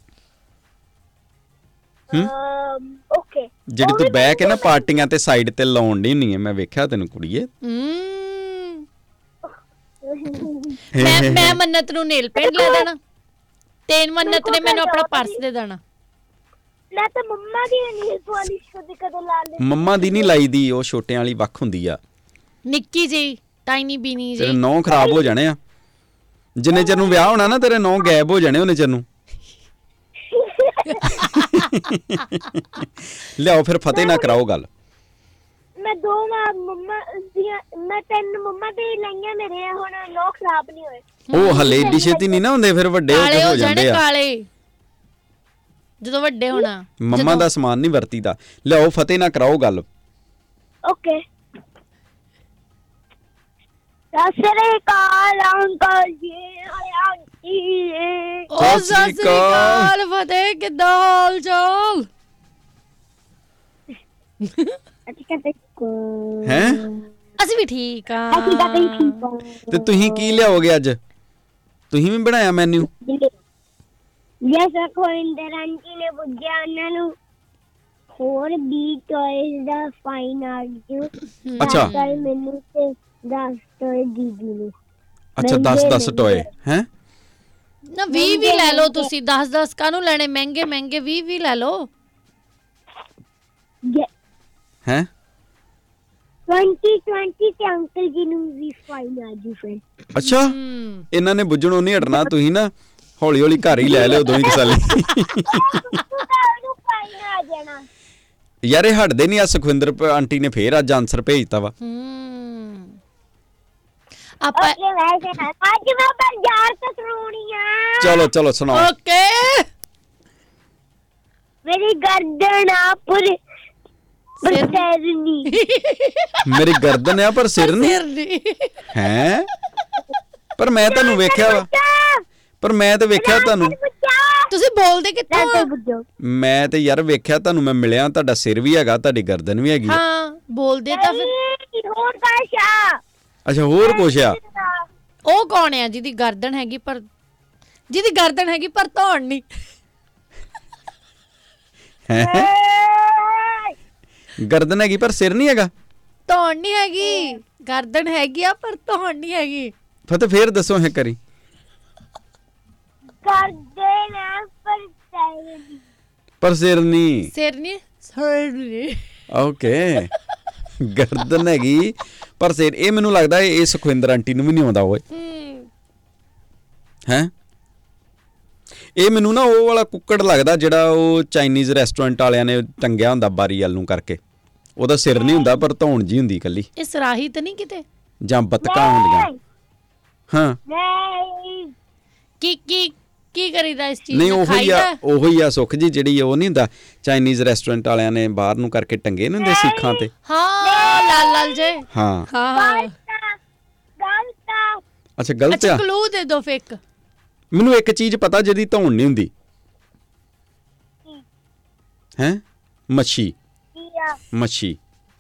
ਓਕੇ। ਜਿਹੜੀ ਤੂੰ ਬਹਿ ਕੇ ਨਾ ਪਾਰਟੀਆਂ ਤੇ ਸਾਈਡ ਤੇ ਲਾਉਣ ਦੀ ਹੁੰਨੀ ਹੈ, ਮੈਂ ਵੇਖਿਆ ਤੈਨੂੰ ਕੁੜੀਏ। ਹਮ ਮੈਂ ਮੈਂ ਮੰਨਤ ਨੂੰ ਨੇਲ ਪੇਂਟ ਲੈ ਦੇਣਾ, ਤੇ ਮੰਨਤ ਨੇ ਮੈਨੂੰ ਆਪਣਾ ਪਰਸ ਦੇ ਦੇਣਾ। ਮੈਂ ਤਾਂ ਮੰਮਾ ਦੀ ਨੇਲ ਪਾਲਿਸ਼ ਕਦੇ ਕਦੇ ਲਾ ਲੈ। ਮੰਮਾ ਦੀ ਨਹੀਂ ਲਾਈ ਦੀ, ਉਹ ਛੋਟਿਆਂ ਵਾਲੀ ਵੱਖ ਹੁੰਦੀ ਆ, ਨਿੱਕੀ ਜਿਹੀ ਟਾਈਨੀ ਬੀਨੀ ਤੇਰੇ ਜਿਹੀ। ਨੌਂ ਖਰਾਬ ਹੋ ਜਾਣੇ ਆ। ਜਿੰਨੇ ਚਿਰ ਨੂੰ ਵਿਆਹ ਹੋਣਾ ਨਾ, ਤੇਰੇ ਨੌਂ ਗਾਇਬ ਹੋ ਜਾਣੇ ਉਹਨੇ ਚਿਰ ਨੂੰ। ਲਿਆਓ ਫਿਰ, ਫਤਿਹ ਨਾ ਕਰਾਓ ਗੱਲ। ਮੈਂ ਦੋ ਵਾਰ ਮੰਮਾ ਦੀਆਂ ਮੈਂ ਤਿੰਨ ਮੰਮਾ ਦੇ ਲਈਆਂ, ਮੇਰੇ ਹੁਣ ਨੌ ਖਰਾਬ ਨਹੀਂ ਹੋਏ। ਉਹ ਹਲੇ ਏਡੀ ਛੇਤੀ ਨਹੀਂ ਨਾ ਹੁੰਦੇ, ਫਿਰ ਵੱਡੇ ਹੋ ਕੇ ਕਾਲੇ ਹੋ ਹੋ ਜਾਣੇ, ਜਾਂਦੇ ਆ ਕਾਲੇ ਜਦੋਂ ਵੱਡੇ ਹੋਣਾ। ਮੰਮਾ ਦਾ ਸਮਾਨ ਨਹੀਂ ਵਰਤੀਦਾ। ਲਿਆਓ, ਫਤਿਹ ਨਾ ਕਰਾਓ ਗੱਲ। ਓਕੇ। ਸਤਿ ਸ੍ਰੀ ਅਕਾਲ ਅੰਕਲ ਜੀ, ਆਂਟੀ। ਓ ਸਤਿ ਸ੍ਰੀ ਅਕਾਲ ਫਤਿਹ, ਕਿੱਦਾਂ ਹਾਲ ਚਾਲ? ਹੈ ਅਸੀਂ ਵੀ ਠੀਕ ਆ। ਅਸੀਂ ਤਾਂ ਠੀਕ ਆ। ਤੇ ਤੁਸੀਂ ਕੀ ਲਿਆਓਗੇ ਅੱਜ? ਤੁਸੀਂ ਵੀ ਬਣਾਇਆ ਮੈਨੂ? ਯਸ, ਸੁਖਿੰਦਰ ਆਂਟੀ ਨੇ ਪੁੱਛਿਆ ਉਹਨਾਂ ਨੂੰ ਹੋਰ ਵੀ ਟੋਇਜ਼ ਦਾ ਫਾਈਨ ਆ ਜੂ। ਅੱਛਾ। ਕੱਲ ਮੈਨੂੰ ਤੇ ਦਸ ਟੋਏ ਦੀਦੀ ਨੂੰ। ਅੱਛਾ, ਦਸ ਦਸ ਟੋਏ ਹੈ ਨਾ? ਵੀਹ ਵੀ ਲੈ ਲਓ ਤੁਸੀਂ, ਦਸ ਦਸ ਕਾਹਨੂੰ ਲੈਣੇ? ਮਹਿੰਗੇ ਮਹਿੰਗੇ ਵੀਹ ਵੀ ਲੈ ਲਓ। ਹੈ twenty twenty ਤੇ ਅੰਕਲ ਜੀ ਨੂੰ ਵੀ ਫਾਈਨ ਆ ਜੂ ਫਿਰ। ਅੱਛਾ, ਇਹਨਾਂ ਨੇ ਬੁੱਝਣੋਂ ਨਹੀਂ ਹਟਣਾ। ਤੁਸੀਂ ਨਾ ਹੌਲੀ ਹੌਲੀ ਘਰ ਹੀ ਲੈ ਲਿਓ ਦੋਵੇਂ ਕਿਸਾਲੇ। ਫਾਈਨ ਆ ਜਾਣਾ ਯਾਰ, ਇਹ ਹਟਦੇ ਨਹੀਂ। ਆ ਸੁਖਵਿੰਦਰ ਆਂਟੀ ਨੇ ਫੇਰ ਅੱਜ ਆਨਸਰ ਭੇਜਤਾ ਵਾ। ਆਪਾਂ ਅੱਜ ਮੈਂ ਬਾਜ਼ਾਰ ਤੋਂ ਸੁਣਾਉਣੀ ਆ। ਚਲੋ ਚਲੋ ਸੁਣਾਓ। ਓਕੇ। ਮੇਰੀ ਗਰਦਨ ਆ ਪੂਰੀ ਪਰ ਸਿਰ ਨਹੀਂ। ਮੇਰੀ ਗਰਦਨ ਆ ਪਰ ਸਿਰ ਨਹੀਂ ਸਿਰ ਨਹੀਂ ਹੈ। ਪਰ ਮੈਂ ਤੁਹਾਨੂੰ ਵੇਖਿਆ ਵਾ, ਪਰ ਮੈਂ ਤੇ ਵੇਖਿਆ ਤੁਹਾਨੂੰ, ਤੁਸੀਂ ਬੋਲਦੇ ਕਿੱਥੋਂ? ਮੈਂ ਤੇ ਯਾਰ ਵੇਖਿਆ ਤੁਹਾਨੂੰ, ਮੈਂ ਮਿਲਿਆ, ਤੁਹਾਡਾ ਸਿਰ ਵੀ ਹੈਗਾ, ਤੁਹਾਡੀ ਗਰਦਨ ਵੀ ਹੈਗੀ। ਹਾਂ ਬੋਲਦੇ ਤਾਂ ਫਿਰ। ਅੱਛਾ ਹੋਰ ਕੁਛ ਆ? ਉਹ ਕੌਣ ਆ ਜਿਹਦੀ ਗਰਦਨ ਹੈਗੀ ਪਰ ਜਿਹਦੀ ਗਰਦਨ ਹੈਗੀ ਪਰ ਧੌਣ ਨਹੀਂ? ਹੈਂ? ਗਰਦਨ ਹੈਗੀ ਪਰ ਸਿਰ ਨਹੀਂ ਹੈਗਾ, ਧੌਣ ਨਹੀਂ ਹੈਗੀ, ਗਰਦਨ ਹੈਗੀ ਆ ਪਰ ਧੌਣ ਨਹੀਂ ਹੈਗੀ। ਫਤਿਹ ਫੇਰ ਦੱਸੋ ਹੈ ਕਰੀ। ਪਰ ਸਿਰ ਨਹੀਂ, ਸਿਰ ਨਹੀਂ, ਸਿਰ ਨਹੀਂ। ਓਕੇ ਗਰਦਨ ਹੈਗੀ ਪਰ ਸਿਰ। ਇਹ ਮੈਨੂੰ ਲੱਗਦਾ ਇਹ ਸੁਖਵਿੰਦਰ ਆਂਟੀ ਨੂੰ ਵੀ ਨਹੀਂ ਆਉਂਦਾ ਓਏ। ਹੈਂ? ਇਹ ਮੈਨੂੰ ਨਾ ਉਹ ਵਾਲਾ ਕੁੱਕੜ ਲੱਗਦਾ ਜਿਹੜਾ ਉਹ ਚਾਈਨੀਜ਼ ਰੈਸਟੋਰੈਂਟ ਵਾਲਿਆਂ ਨੇ ਟੰਗਿਆ ਹੁੰਦਾ ਬਾਰੀ ਵੱਲ ਨੂੰ ਕਰਕੇ। ਉਹਦਾ ਸਿਰ ਨਹੀਂ ਹੁੰਦਾ ਪਰ ਧੌਣ ਜੀ ਹੁੰਦੀ ਇਕੱਲੀ। ਇਹ ਸਰਾਹੀ ਤਾਂ ਨਹੀਂ ਕਿਤੇ? ਜਾਂ ਬਤਕਾਂ ਹੁੰਦੀਆਂ। ਹਾਂ ਕੀ ਕੀ ਕੀ ਕਰੀਦਾ ਇਸ ਚੀਜ਼ ਨਹੀਂ ਨੂੰ? ਉਹੀ ਆ, ਉਹੀ ਆ ਸੁੱਖ ਜੀ, ਜਿਹੜੀ ਉਹ ਨਹੀਂ ਹੁੰਦਾ ਚਾਈਨੀਜ਼ ਰੈਸਟੋਰੈਂਟ ਵਾਲਿਆਂ ਨੇ ਬਾਹਰ ਨੂੰ ਕਰਕੇ ਟੰਗੇ ਨੀ ਹੁੰਦੇ ਸਿੱਖਾਂ ਤੇ। ਹਾਂ ਲਾਲ ਲਾਲ ਜੇ। ਹਾਂ ਹਾਂ ਅੱਛਾ ਗਲਤ ਅੱਛਾ ਆ। ਕਲੂ ਦੇ ਦੋ ਫੇਕ। ਮੈਨੂੰ ਇੱਕ ਚੀਜ਼ ਪਤਾ ਜਿਹਦੀ ਧੌਣ ਨਹੀਂ ਹੁੰਦੀ। ਹੈ? ਮੱਛੀ। ਮੱਛੀ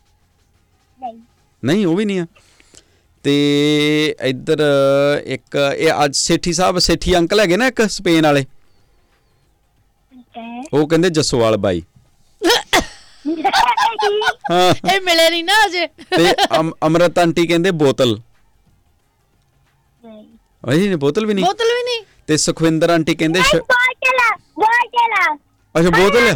ਨਹੀਂ, ਉਹ ਵੀ ਨਹੀਂ ਆ। ਤੇ ਇੱਧਰ ਇੱਕ ਇਹ ਅੱਜ ਸੇਠੀ ਸਾਹਿਬ, ਸੇਠੀ ਅੰਕਲ ਹੈਗੇ ਨਾ ਇੱਕ ਸਪੇਨ ਵਾਲੇ, ਉਹ ਕਹਿੰਦੇ ਜੱਸੋਵਾਲ ਬਾਈ। ਹਾਂ ਇਹ ਮਿਲੇ ਨਹੀਂ ਨਾ ਅਜੇ। ਤੇ ਅਮਰਤ ਆਂਟੀ ਕਹਿੰਦੇ ਬੋਤਲ। ਨਹੀਂ ਬੋਤਲ ਵੀ ਨਹੀਂ। ਬੋਤਲ ਵੀ ਨਹੀਂ। ਤੇ ਸੁਖਵਿੰਦਰ ਆਂਟੀ ਕਹਿੰਦੇ ਬੋਤਲ ਬੋਤਲ। ਅੱਛਾ ਬੋਤਲ।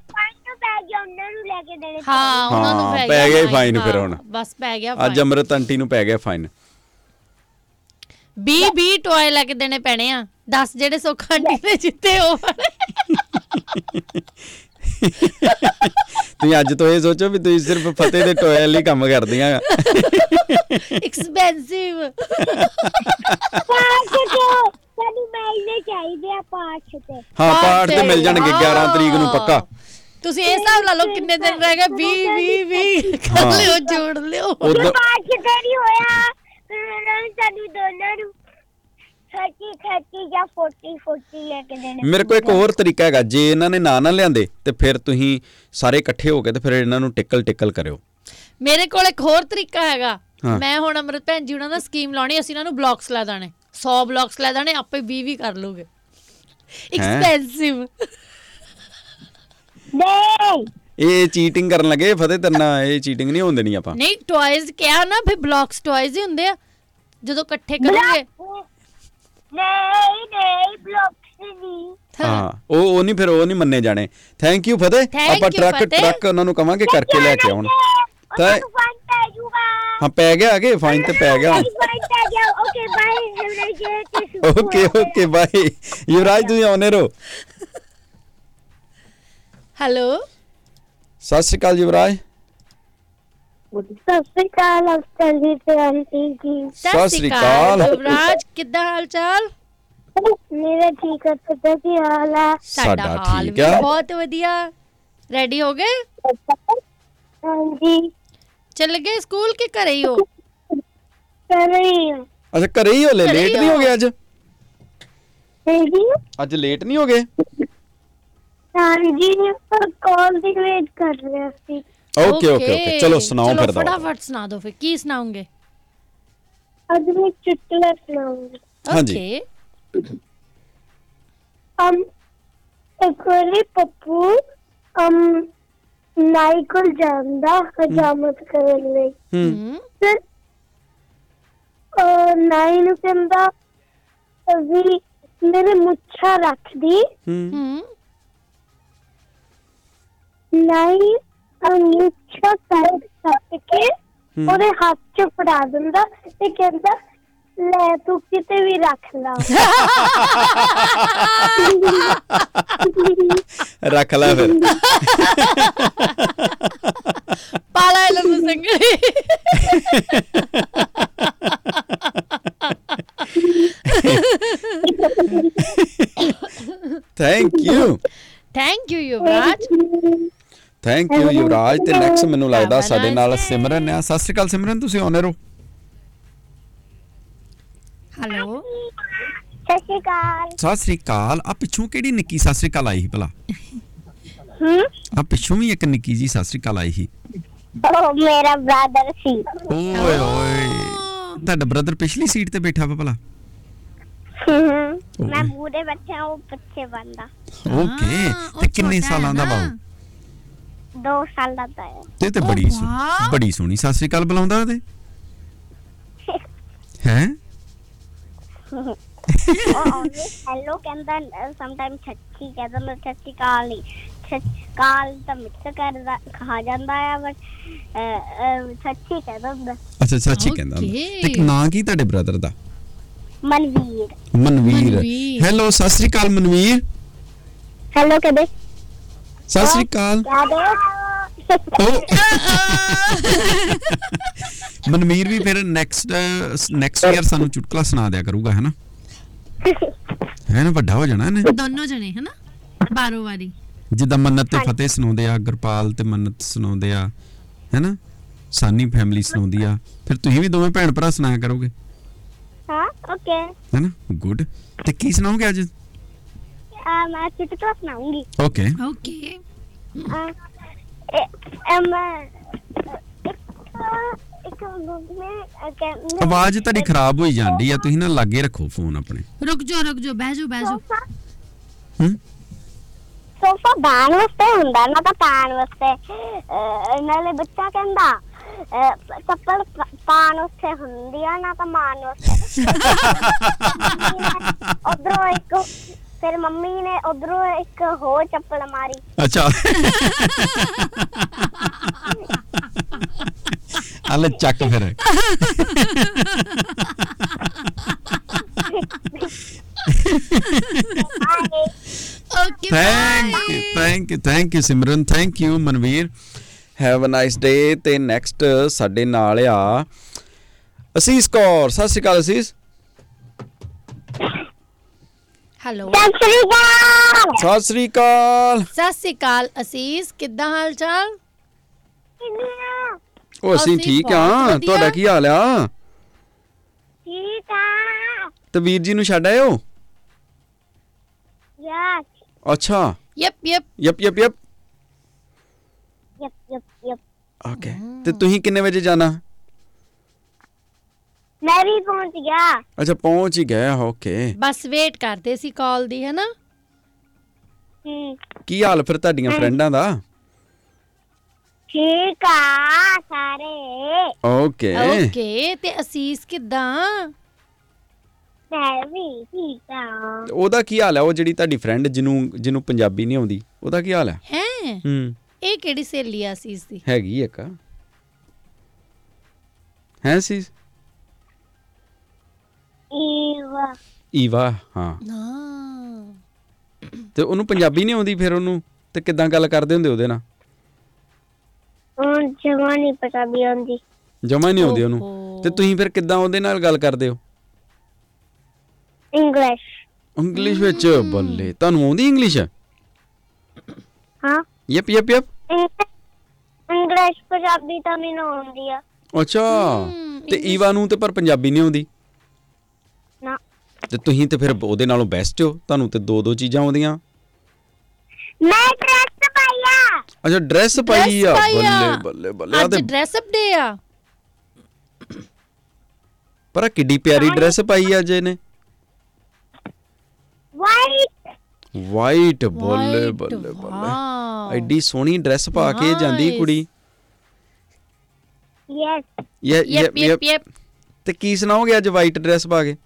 ਹਾਂ ਉਹਨਾਂ ਨੂੰ ਹਾਂ ਪੈ ਗਿਆ ਫਾਈਨ ਫਿਰ ਹੁਣ। ਬਸ ਪੈ ਗਿਆ ਅੱਜ ਅਮਰਤ ਆਂਟੀ ਨੂੰ ਪੈ ਗਿਆ ਫਾਈਨ। ਵੀਹ ਵੀਹ ਟੋਏ ਲੈ ਕੇ ਦੇਣੇ ਪੈਣੇ ਆ। ਦਸ ਜਿਹੜੇ ਸੁੱਖ ਆਂਟੀ ਨੇ ਜਿੱਤੇ ਉਹ ਤੁਸੀਂ ਅੱਜ ਤੋਂ ਇਹ ਸੋਚੋ ਵੀ ਤੁਸੀਂ ਸਿਰਫ ਫਤਿਹ ਦੇ ਟੋਏ ਲਈ ਕੰਮ ਕਰਦੀਆਂ। ਐਕਸਪੈਂਸਿਵ। ਸਾਨੂੰ ਮਿਲਨੇ ਚਾਹੀਦੇ ਆ ਪਾਠ ਤੇ। ਹਾਂ ਪਾਠ ਤੇ ਮਿਲ ਜਾਣਗੇ ਗਿਆਰਾਂ ਤਰੀਕ ਨੂੰ ਪੱਕਾ। ਤੁਸੀਂ ਇਹ ਹਿਸਾਬ ਲਾ ਲਓ ਕਿੰਨੇ ਦਿਨ ਰਹਿ ਗਏ। ਵੀਹ ਵੀਹ ਵੀਹ ਕਰ ਲਿਓ, ਜੋੜ ਲਿਓ। ਪਾਠ ਤੇ ਨਹੀਂ ਹੋਇਆ ਸਾਨੂੰ ਦੋਨਾਂ ਨੂੰ ਥਰਟੀ ਥਰਟੀ ਜਾਂ ਫੋਰਟੀ ਫੋਰਟੀ ਲੈ ਕੇ ਦੇਣੇ। ਮੇਰੇ ਕੋਲ ਇੱਕ ਹੋਰ ਤਰੀਕਾ ਹੈਗਾ, ਜੇ ਇਹਨਾਂ ਨੇ ਨਾਂ ਨਾ ਲਿਆਂਦੇ ਤੇ ਫਿਰ ਤੁਸੀਂ ਸਾਰੇ ਇਕੱਠੇ ਹੋ ਕੇ ਤੇ ਫਿਰ ਇਹਨਾਂ ਨੂੰ ਟਿਕਲ ਟਿਕਲ ਕਰਿਓ। ਮੇਰੇ ਕੋਲ ਇੱਕ ਹੋਰ ਤਰੀਕਾ ਹੈਗਾ। ਮੈਂ ਹੁਣ ਅਮਰਤ ਭੈਣ ਜੀ ਉਹਨਾਂ ਦਾ ਸਕੀਮ ਲਾਉਣੀ। ਅਸੀਂ ਇਹਨਾਂ ਨੂੰ ਬਲੌਕਸ ਲੈ ਦੇਣੇ, ਸੌ ਬਲੌਕਸ ਲੈ ਦੇਣੇ, ਆਪੇ ਵੀਹ ਵੀਹ ਕਰ ਲਓਗੇ। ਐਕਸਪੈਂਸਿਵ। ਇਹ ਚੀਟਿੰਗ ਕਰਨ ਲੱਗੇ ਫਤਿਹ ਤੇਨਾਂ। ਇਹ ਚੀਟਿੰਗ ਨਹੀਂ ਹੋਣ ਦੇਣੀ ਆਪਾਂ। ਨਹੀਂ ਟੌਇਜ਼ ਕਿਹਾ ਨਾ, ਫਿਰ ਬਲੌਕਸ ਟੌਇਜ਼ ਹੀ ਹੁੰਦੇ ਆ ਜਦੋਂ ਇਕੱਠੇ ਕਰੋਗੇ। ਨਹੀਂ ਨਹੀਂ ਬਲੌਕਸ ਨਹੀਂ। ਹਾਂ ਉਹ ਉਹ ਨਹੀਂ ਫਿਰ ਉਹ ਨਹੀਂ ਮੰਨੇ ਜਾਣੇ। ਥੈਂਕ ਯੂ ਫਤਿਹ। ਆਪਾਂ ਟਰੱਕ ਟਰੱਕ ਉਹਨਾਂ ਨੂੰ ਕਵਾਂਗੇ ਕਰਕੇ ਲੈ ਕੇ ਆਉਣ। ਹਾਂ ਪੈ ਗਿਆ ਅਗੇ ਫਾਈਨ ਤੇ ਪੈ ਗਿਆ। Okay bye. Okay okay bye Yuvraj, ਤੁਸੀਂ ਆਉਨੇ ਰਹੋ। ਹੈਲੋ ਸਤਿ ਸ਼੍ਰੀ ਅਕਾਲ ਯੁਵਰਾਜ। ਸਤਿ ਸ਼੍ਰੀ ਅਕਾਲ ਅਫਸਰ ਜੀ ਤੇ ਆਂਟੀ ਜੀ। ਸਤਿ ਸ਼੍ਰੀ ਅਕਾਲ ਯੁਵਰਾਜ, ਕਿੱਦਾਂ ਹਾਲ ਚਾਲ? ਮੇਰਾ ਠੀਕ ਹੈ, ਤੁਹਾਡਾ ਕੀ ਹਾਲ ਹੈ? ਸਾਡਾ ਹਾਲ ਵੀ ਬਹੁਤ ਵਧੀਆ। ਰੈਡੀ ਹੋ ਗਏ? ਹਾਂਜੀ। ਚੱਲ ਗਏ ਸਕੂਲ ਕਿ ਘਰੇ ਹੀ ਹੋ? ਘਰੇ ਹੀ। ਅੱਛਾ ਘਰੇ ਹੀ ਹੋ ਲੈ। ਲੇਟ ਨਹੀਂ ਹੋ ਗਏ ਅੱਜ? ਹਾਂਜੀ ਅੱਜ ਲੇਟ ਨਹੀਂ ਹੋ ਗਏ? ਹਾਂਜੀ ਪਰ ਕਾਲ ਦੀ ਵੇਟ ਕਰ ਰਿਹਾ ਸੀ। ਓਕੇ ਓਕੇ ਓਕੇ ਚਲੋ ਸੁਣਾਓ ਫਿਰ। ਫਟਾਫਟ ਸੁਣਾ ਦਿਓ ਫਿਰ। ਕੀ ਸੁਣਾਉਂਗੇ? ਅੱਜ ਮੈਂ ਚੁਟਕਲਾ ਸੁਣਾਉਂਗੀ। ਹਾਂਜੀ। um ਇੱਕ ਵਾਰੀ ਪੱਪੂ um ਨਾਈ ਕੋਲ ਜਾਂਦਾ ਹਜਾਮਤ ਕਰਨ ਲਈ। ਫਿਰ ਨਾਈ ਨੂੰ ਕਹਿੰਦਾ ਵੀ ਮੇਰੇ ਮੁੱਛਾਂ ਰੱਖਦੀ। ਨਾਈ ਮੁੱਛਾਂ ਸਾਈਡ ਕੱਟ ਕੇ ਉਹਦੇ ਹੱਥ ਚ ਫੜਾ ਦਿੰਦਾ ਤੇ ਕਹਿੰਦਾ ਲੈ ਤੂੰ ਕਿਤੇ ਵੀ ਰੱਖ ਲਾ। ਰੱਖ ਲੈ ਫਿਰ। ਪਾਲਾ ਇਹਨਾਂ ਨੂੰ ਸੰਗਲੀ। Thank you. Thank you Yuvraj. Thank you Yuvraj. ਤੇ ਨੈਕਸਟ ਮੈਨੂੰ ਲੱਗਦਾ Have a ਸਾਡੇ nice ਨਾਲ day. ਸਿਮਰਨ ਆ। ਸਤਿ ਸ਼੍ਰੀ ਅਕਾਲ ਸਿਮਰਨ, ਤੁਸੀਂ ਆਉਣੇ ਰਹੋ। ਹੈਲੋ ਸਤਿ ਸ਼੍ਰੀ ਅਕਾਲ। ਸਤਿ ਸ਼੍ਰੀ ਅਕਾਲ। ਆ ਪਿੱਛੋਂ ਕਿਹੜੀ ਨਿੱਕੀ ਸਤਿ ਸ਼੍ਰੀ ਅਕਾਲ ਆਈ ਸੀ ਭਲਾ? ਹੂੰ ਆ ਪਿੱਛੋਂ ਵੀ ਇੱਕ ਨਿੱਕੀ ਜੀ ਸਤਿ ਸ਼੍ਰੀ ਅਕਾਲ ਆਈ ਸੀ। ਉਹ ਮੇਰਾ ਬ੍ਰਦਰ ਸੀ। ਓਏ ਓਏ, ਤੁਹਾਡਾ ਬ੍ਰਦਰ ਪਿਛਲੀ ਸੀਟ ਤੇ ਬੈਠਾ ਵਾ ਭਲਾ? ਹੂੰ ਮੈਂ ਮੂਹਰੇ ਬੈਠਾ, ਉਹ ਪਿੱਛੇ ਬੰਦਾ। ਓਕੇ। ਉਹ ਤੇ ਕਿੰਨੇ ਛੋਟਾ ਸਾਲਾਂ ਹੈ ਦਾ ਨਾ। ਵਾ ਉਹ? ਦੋ ਸਾਲਾਂ ਦਾ ਹੈ। ਤੇ ਤੇ ਬੜੀ ਸੋ- ਵਾਹ। ਬੜੀ ਸੋਹਣੀ ਸਤਿ ਸ਼੍ਰੀ ਅਕਾਲ ਬੁਲਾਉਂਦਾ ਉਹਦੇ ਹੈ। ਉਹ ਆਲਵੇਸ ਹੈਲੋ ਕਹਿੰਦਾ, ਸਮ ਟਾਈਮ ਛੱਚੀ ਕਹਿੰਦਾ। ਮੈਂ ਛੱਚੀ ਕਾਲ ਨਹੀਂ, ਛੱਚੀ ਕਾਲ ਤਾਂ ਮਿਕਸ ਕਰਦਾ ਖਾ ਜਾਂਦਾ ਆ, ਬਟ ਛੱਚੀ ਕਹਿੰਦਾ ਹੁੰਦਾ। ਅੱਛਾ ਸੱਚੀ ਕਹਿੰਦਾ ਹੁੰਦਾ। Okay. ਤੇ ਨਾਂ ਕੀ ਤੁਹਾਡੇ ਬ੍ਰਦਰ ਦਾ? ਮਨਵੀਰ। ਮਨਵੀਰ। ਮਨਵੀਰ। ਹੈਲੋ ਸਤਿ ਸ਼੍ਰੀ ਅਕਾਲ ਮਨਵੀਰ। ਹੈਲੋ ਕਹਦੇ ਸਤਿ ਸ਼੍ਰੀ ਅਕਾਲ। ਓ ਮਨਵੀਰ ਵੀ ਫਿਰ ਨੈਕਸਟ ਨੈਕਸਟ ਈਅਰ ਸਾਨੂੰ ਚੁਟਕਲਾ ਸੁਣਾ ਦਿਆ ਕਰੂਗਾ, ਹੈ ਨਾ? ਹੈ ਨਾ, ਵੱਡਾ ਹੋ ਜਾਣਾ ਇਹਨੇ। ਦੋਨੋਂ ਜਣੇ ਹੈ ਨਾ, ਬਾਰੋ ਵਾਰੀ। ਜਿੱਦਾਂ ਮੰਨਤ ਤੇ ਫਤਿਹ ਸੁਣਾਉਂਦੇ ਆ, ਗੁਰਪਾਲ ਤੇ ਮੰਨਤ ਸੁਣਾਉਂਦੇ ਆ, ਹੈ ਨਾ? ਸਾਨੀ ਫੈਮਿਲੀ ਸੁਣਾਉਂਦੀ ਆ, ਫਿਰ ਤੁਸੀਂ ਵੀ ਦੋਵੇਂ ਭੈਣ ਭਰਾ ਸੁਣਾਇਆ ਕਰੋਗੇ, ਹਾਂ ਓਕੇ। ਹੈ ਨਾ? ਗੁੱਡ। ਤੇ ਕੀ ਸੁਣਾਓਗੇ ਅੱਜ? ਆ ਮੈਂ ਚੁਟਕਲਾ ਸੁਣਾਉਂਗੀ। ਓਕੇ। ਓਕੇ ਆ ਇਹ ਮੈਂ ਇੱਕ ਮੈਂ ਕਹਿੰਦਾ ਆਵਾਜ਼ ਤੁਹਾਡੀ ਖਰਾਬ ਹੋਈ ਜਾਂਦੀ ਆ, ਤੁਸੀਂ ਨਾ ਲਾਗੇ ਰੱਖੋ ਫੋਨ ਆਪਣੇ। ਰੁਕ ਜਾਓ ਰੁਕ ਜਾਓ, ਬਹਿ ਜਾਓ ਬਹਿ ਜਾਓ। ਹੂੰ। ਸੋਫਾ ਬਾਣ ਵਾਸਤੇ ਹੁੰਦਾ ਨਾ, ਤਾਂ ਪਾਣ ਵਾਸਤੇ। ਅਹ, ਨਾਲੇ ਬੱਚਾ ਕਹਿੰਦਾ ਅਹ, ਚੱਪਲ ਪ- ਪਾਣ ਵਾਸਤੇ ਹੁੰਦੀ ਆ ਨਾ, ਤਾਂ ਮਾਰਨ ਵਾਸਤੇ। ਉਧਰੋਂ ਇੱਕ ਫਿਰ ਮੰਮੀ ਨੇ ਉਧਰੋਂ ਇੱਕ ਹੋਰ ਚੱਪਲ ਮਾਰੀ। ਅੱਛਾ ਆਲੇ ਚੱਕ ਫਿਰ। Okay thank you thank you thank you Simran, thank you Manvir. Have a nice day. ਤੇ ਨੈਕਸਟ ਸਾਡੇ ਨਾਲ ਆ ਅਸੀਸ ਕੌਰ। ਸਤਿ ਸ਼੍ਰੀ ਅਕਾਲ ਅਸੀਸ। ਹੈਲੋ ਸਤਿ ਸ੍ਰੀ ਅਕਾਲ। ਸਤਿ ਸ਼੍ਰੀ ਅਕਾਲ। ਸਤਿ ਸ਼੍ਰੀ ਅਕਾਲ ਅਸੀਸ, ਕਿੱਦਾਂ ਹਾਲ ਚਾਲ? ਉਹ ਅਸੀਂ ਅਸੀਂ ਠੀਕ ਬਹੁਤ ਆ, ਵਧੀਆ। ਤੁਹਾਡਾ ਕੀ ਹਾਲ ਆ? ਠੀਕ ਆ। ਤੇ ਵੀਰ ਜੀ ਨੂੰ ਛੱਡ ਆਇਓ? ਯਸ ਅੱਛਾ। Yep yep yep yep yep. Yep yep yep. Okay. ਤੇ ਤੁਸੀਂ ਕਿੰਨੇ ਵਜੇ ਜਾਣਾ? ਮੈਂ ਵੀ ਪਹੁੰਚ ਗਿਆ। ਅੱਛਾ ਪਹੁੰਚ ਹੀ ਗਏ। ਓਕੇ। ਬਸ ਵੇਟ ਕਰਦੇ ਸੀ ਕਾਲ ਦੀ, ਹੈ ਨਾ? ਹੂੰ ਕੀ ਹਾਲ ਫਿਰ ਤੁਹਾਡੀਆਂ ਫਰੈਂਡਾਂ ਦਾ? ਠੀਕ ਆ ਸਾਰੇ। ਓਕੇ। ਓਕੇ। ਤੇ ਅਸੀਸ ਕਿੱਦਾਂ? ਮੈਂ ਵੀ ਠੀਕ ਆ। ਉਹਦਾ ਕੀ ਹਾਲ ਹੈ? ਉਹ ਜਿਹੜੀ ਤੁਹਾਡੀ ਫਰੈਂਡ ਜਿਹਨੂੰ ਜਿਹਨੂੰ ਪੰਜਾਬੀ ਨਹੀਂ ਆਉਂਦੀ, ਉਹਦਾ ਕੀ ਹਾਲ ਹੈ? ਹੈ ਹੂੰ। ਇਹ ਕਿਹੜੀ ਸਹੇਲੀ ਆ ਅਸੀਸ ਦੀ? ਹੈਗੀ ਇੱਕ ਹੈ ਸੀ ਈਵਾ। ਈਵਾ। ਹਾਂ। ਹਾਂ ਤੇ ਉਹਨੂੰ ਪੰਜਾਬੀ ਨਹੀਂ ਆਉਂਦੀ, ਫਿਰ ਉਹਨੂੰ ਤੇ ਕਿੱਦਾਂ ਗੱਲ ਕਰਦੇ ਹੁੰਦੇ ਉਹਦੇ ਨਾਲ? ਉਹ ਜਮਾ ਨਹੀਂ ਪਤਾ ਵੀ ਆਉਂਦੀ। ਜਮਾ ਨਹੀਂ ਆਉਂਦੀ ਉਹਨੂੰ। ਓਹੋ। ਤੇ ਤੁਸੀਂ ਫਿਰ ਕਿੱਦਾਂ ਉਹਦੇ ਨਾਲ ਗੱਲ ਕਰਦੇ ਹੋ? ਇੰਗਲਿਸ਼। ਇੰਗਲਿਸ਼ ਵਿੱਚ? ਬੱਲੇ, ਤੁਹਾਨੂੰ ਆਉਂਦੀ ਇੰਗਲਿਸ਼? ਹਾਂ ਯਪ ਯਪ ਯਪ। ਇੰਗਲਿਸ਼ ਪੰਜਾਬੀ ਤਾਂ ਮੈਨੂੰ ਆਉਂਦੀ ਆ। ਅੱਛਾ। ਹਮ, ਤੇ ਈਵਾ ਨੂੰ ਤੇ ਪਰ ਪੰਜਾਬੀ ਨਹੀਂ ਆਉਂਦੀ। ਨਾ ਤੇ ਤੁਸੀਂ ਤੇ ਫਿਰ ਉਹਦੇ ਨਾਲੋਂ ਬੈਸਟ ਹੋ, ਤੁਹਾਨੂੰ ਤੇ ਦੋ ਦੋ ਚੀਜ਼ਾਂ ਆਉਂਦੀਆਂ। ਮੈਂ ਡਰੈਸ ਪਾਇਆ। ਅੱਛਾ ਡਰੈਸ ਪਾਈ ਆ। ਪਾਈ ਆ। ਬੱਲੇ ਬੱਲੇ ਬੱਲੇ। ਆ ਅੱਜ ਤੇ ਡਰੈਸ ਅਪ ਡੇ ਆ। ਪਰ ਆਹ ਕਿੱਡੀ ਪਿਆਰੀ ਡਰੈਸ ਪਾਈ ਆ ਜੇ ਨੇ। ਵਾਈਟ। ਵਾਈਟ। ਬੱਲੇ White, ਬੱਲੇ ਬੱਲੇ। wow. ਐਡੀ ਸੋਹਣੀ ਡਰੈਸ ਪਾ ਕੇ ਜਾਂਦੀ Nice. ਕੁੜੀ। ਯੈਸ। ਯੇ ਯਪ ਯਪ ਯਪ। ਤੇ ਕੀ ਸੁਣਾਓਗੇ ਅੱਜ ਵਾਈਟ ਡਰੈਸ ਪਾ ਕੇ?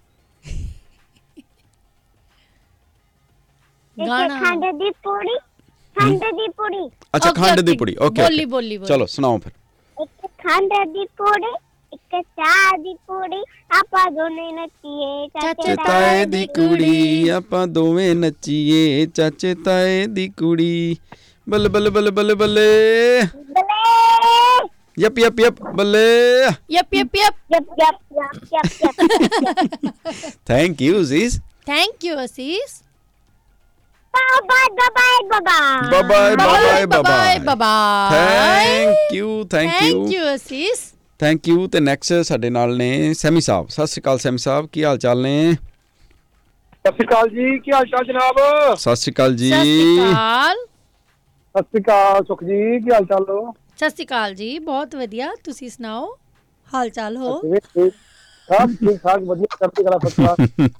ਇੱਕ ਗਾਣਾ। ਖੰਡ ਦੀ ਪੂੜੀ। ਖੰਡ ਦੀ ਪੂੜੀ। ਅੱਛਾ Okay, ਖੰਡ ਦੀ okay. ਪੁੜੀ। ਓਕੇ ਬੋਲੀ, ਬੋਲੀ, ਬੋਲੀ। ਚਲੋ ਸੁਣਾਓ ਫਿਰ। ਇੱਕ ਖੰਡ ਦੀ ਪੂੜੀ, ਇੱਕ ਚਾਹ ਦੀ ਪੂੜੀ, ਆਪਾਂ ਦੋਨੇ ਨੱਚੀਏ ਚਾਚੇ ਚਾਚੇ ਤਾਏ ਦੀ ਕੁੜੀ, ਆਪਾਂ ਦੋਵੇਂ ਨੱਚੀਏ ਚਾਚੇ ਤਾਏ ਦੀ ਕੁੜੀ। ਬੱਲੇ ਬੱਲੇ ਬੱਲੇ ਬੱਲੇ ਬੱਲੇ। ਬੱਲੇ। ਯਪ ਯਪ ਯਪ ਬੱਲੇ। Yep yep yep. Yep yep yep yep yep. Thank you ਜ਼ੀਸ। Thank you Asees. Bye bye bye bye bye thank you thank thank you you Asees. Thank you. ਤੇ ਨੈਕਸਟ ਸਾਡੇ ਨਾਲ ਨੇ ਸੈਮੀ ਸਾਹਿਬ। ਸਤਿ ਸ਼੍ਰੀ ਅਕਾਲ ਸੈਮੀ ਸਾਹਿਬ, ਕੀ ਹਾਲ ਚਾਲ ਨੇ? ਸਤਿ ਸ਼੍ਰੀ ਅਕਾਲ ਜੀ, ਕੀ ਹਾਲ ਚਾਲ ਜਨਾਬ? ਸਤਿ ਸ਼੍ਰੀ ਅਕਾਲ ਜੀ। ਸਤਿ ਸ਼੍ਰੀ ਅਕਾਲ। ਸਤਿ ਸ਼੍ਰੀ ਅਕਾਲ ਸੁਖ ਜੀ, ਕੀ ਹਾਲ ਚਾਲ ਹੋ? ਸਤਿ ਸ਼੍ਰੀ ਅਕਾਲ ਜੀ, ਬਹੁਤ ਵਧੀਆ, ਤੁਸੀਂ ਸੁਣਾਓ ਹਾਲ ਚਾਲ ਹੋ? ਸਭ ਠੀਕ ਠਾਕ ਵਧੀਆ, ਚੜ੍ਹਦੀ ਕਲਾ ਫਸਲਾ।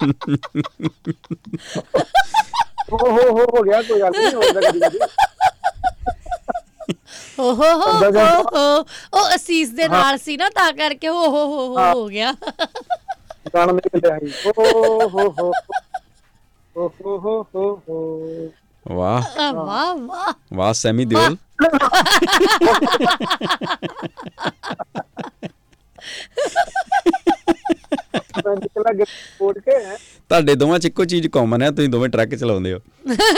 ਹੋ ਹੋ ਹੋ ਹੋ ਗਿਆ, ਕੋਈ ਗੱਲ ਨਹੀਂ ਹੋ ਜਾਂਦਾ ਕਦੀ ਕਦੀ। ਹੋ ਹੋ ਹੋ ਹੋ ਹੋ ਉਹ ਅਸੀਸ ਦੇ ਨਾਲ ਸੀ ਨਾ, ਤਾਂ ਕਰਕੇ ਹੋ ਹੋ ਹੋ ਹੋ ਹੋ ਗਿਆ। ਗਾਣਾ ਨਿਕਲ ਰਿਹਾ ਸੀ। ਹੋ ਹੋ ਹੋ ਹੋ ਹੋ ਹੋ ਹੋ ਹੋ। ਵਾਹ ਆ, ਵਾਹ ਵਾਹ ਵਾਹ ਸੈਮੀ ਦਿਓਲ। ਨਿਕਲਾ ਗਿਆ ਪੋੜ ਕੇ। ਤੁਹਾਡੇ ਦੋਵਾਂ ਚ ਇੱਕੋ ਚੀਜ਼ ਕਾਮਨ ਹੈ, ਤੁਸੀਂ ਦੋਵੇਂ ਟਰੱਕ ਚਲਾਉਂਦੇ ਹੋ।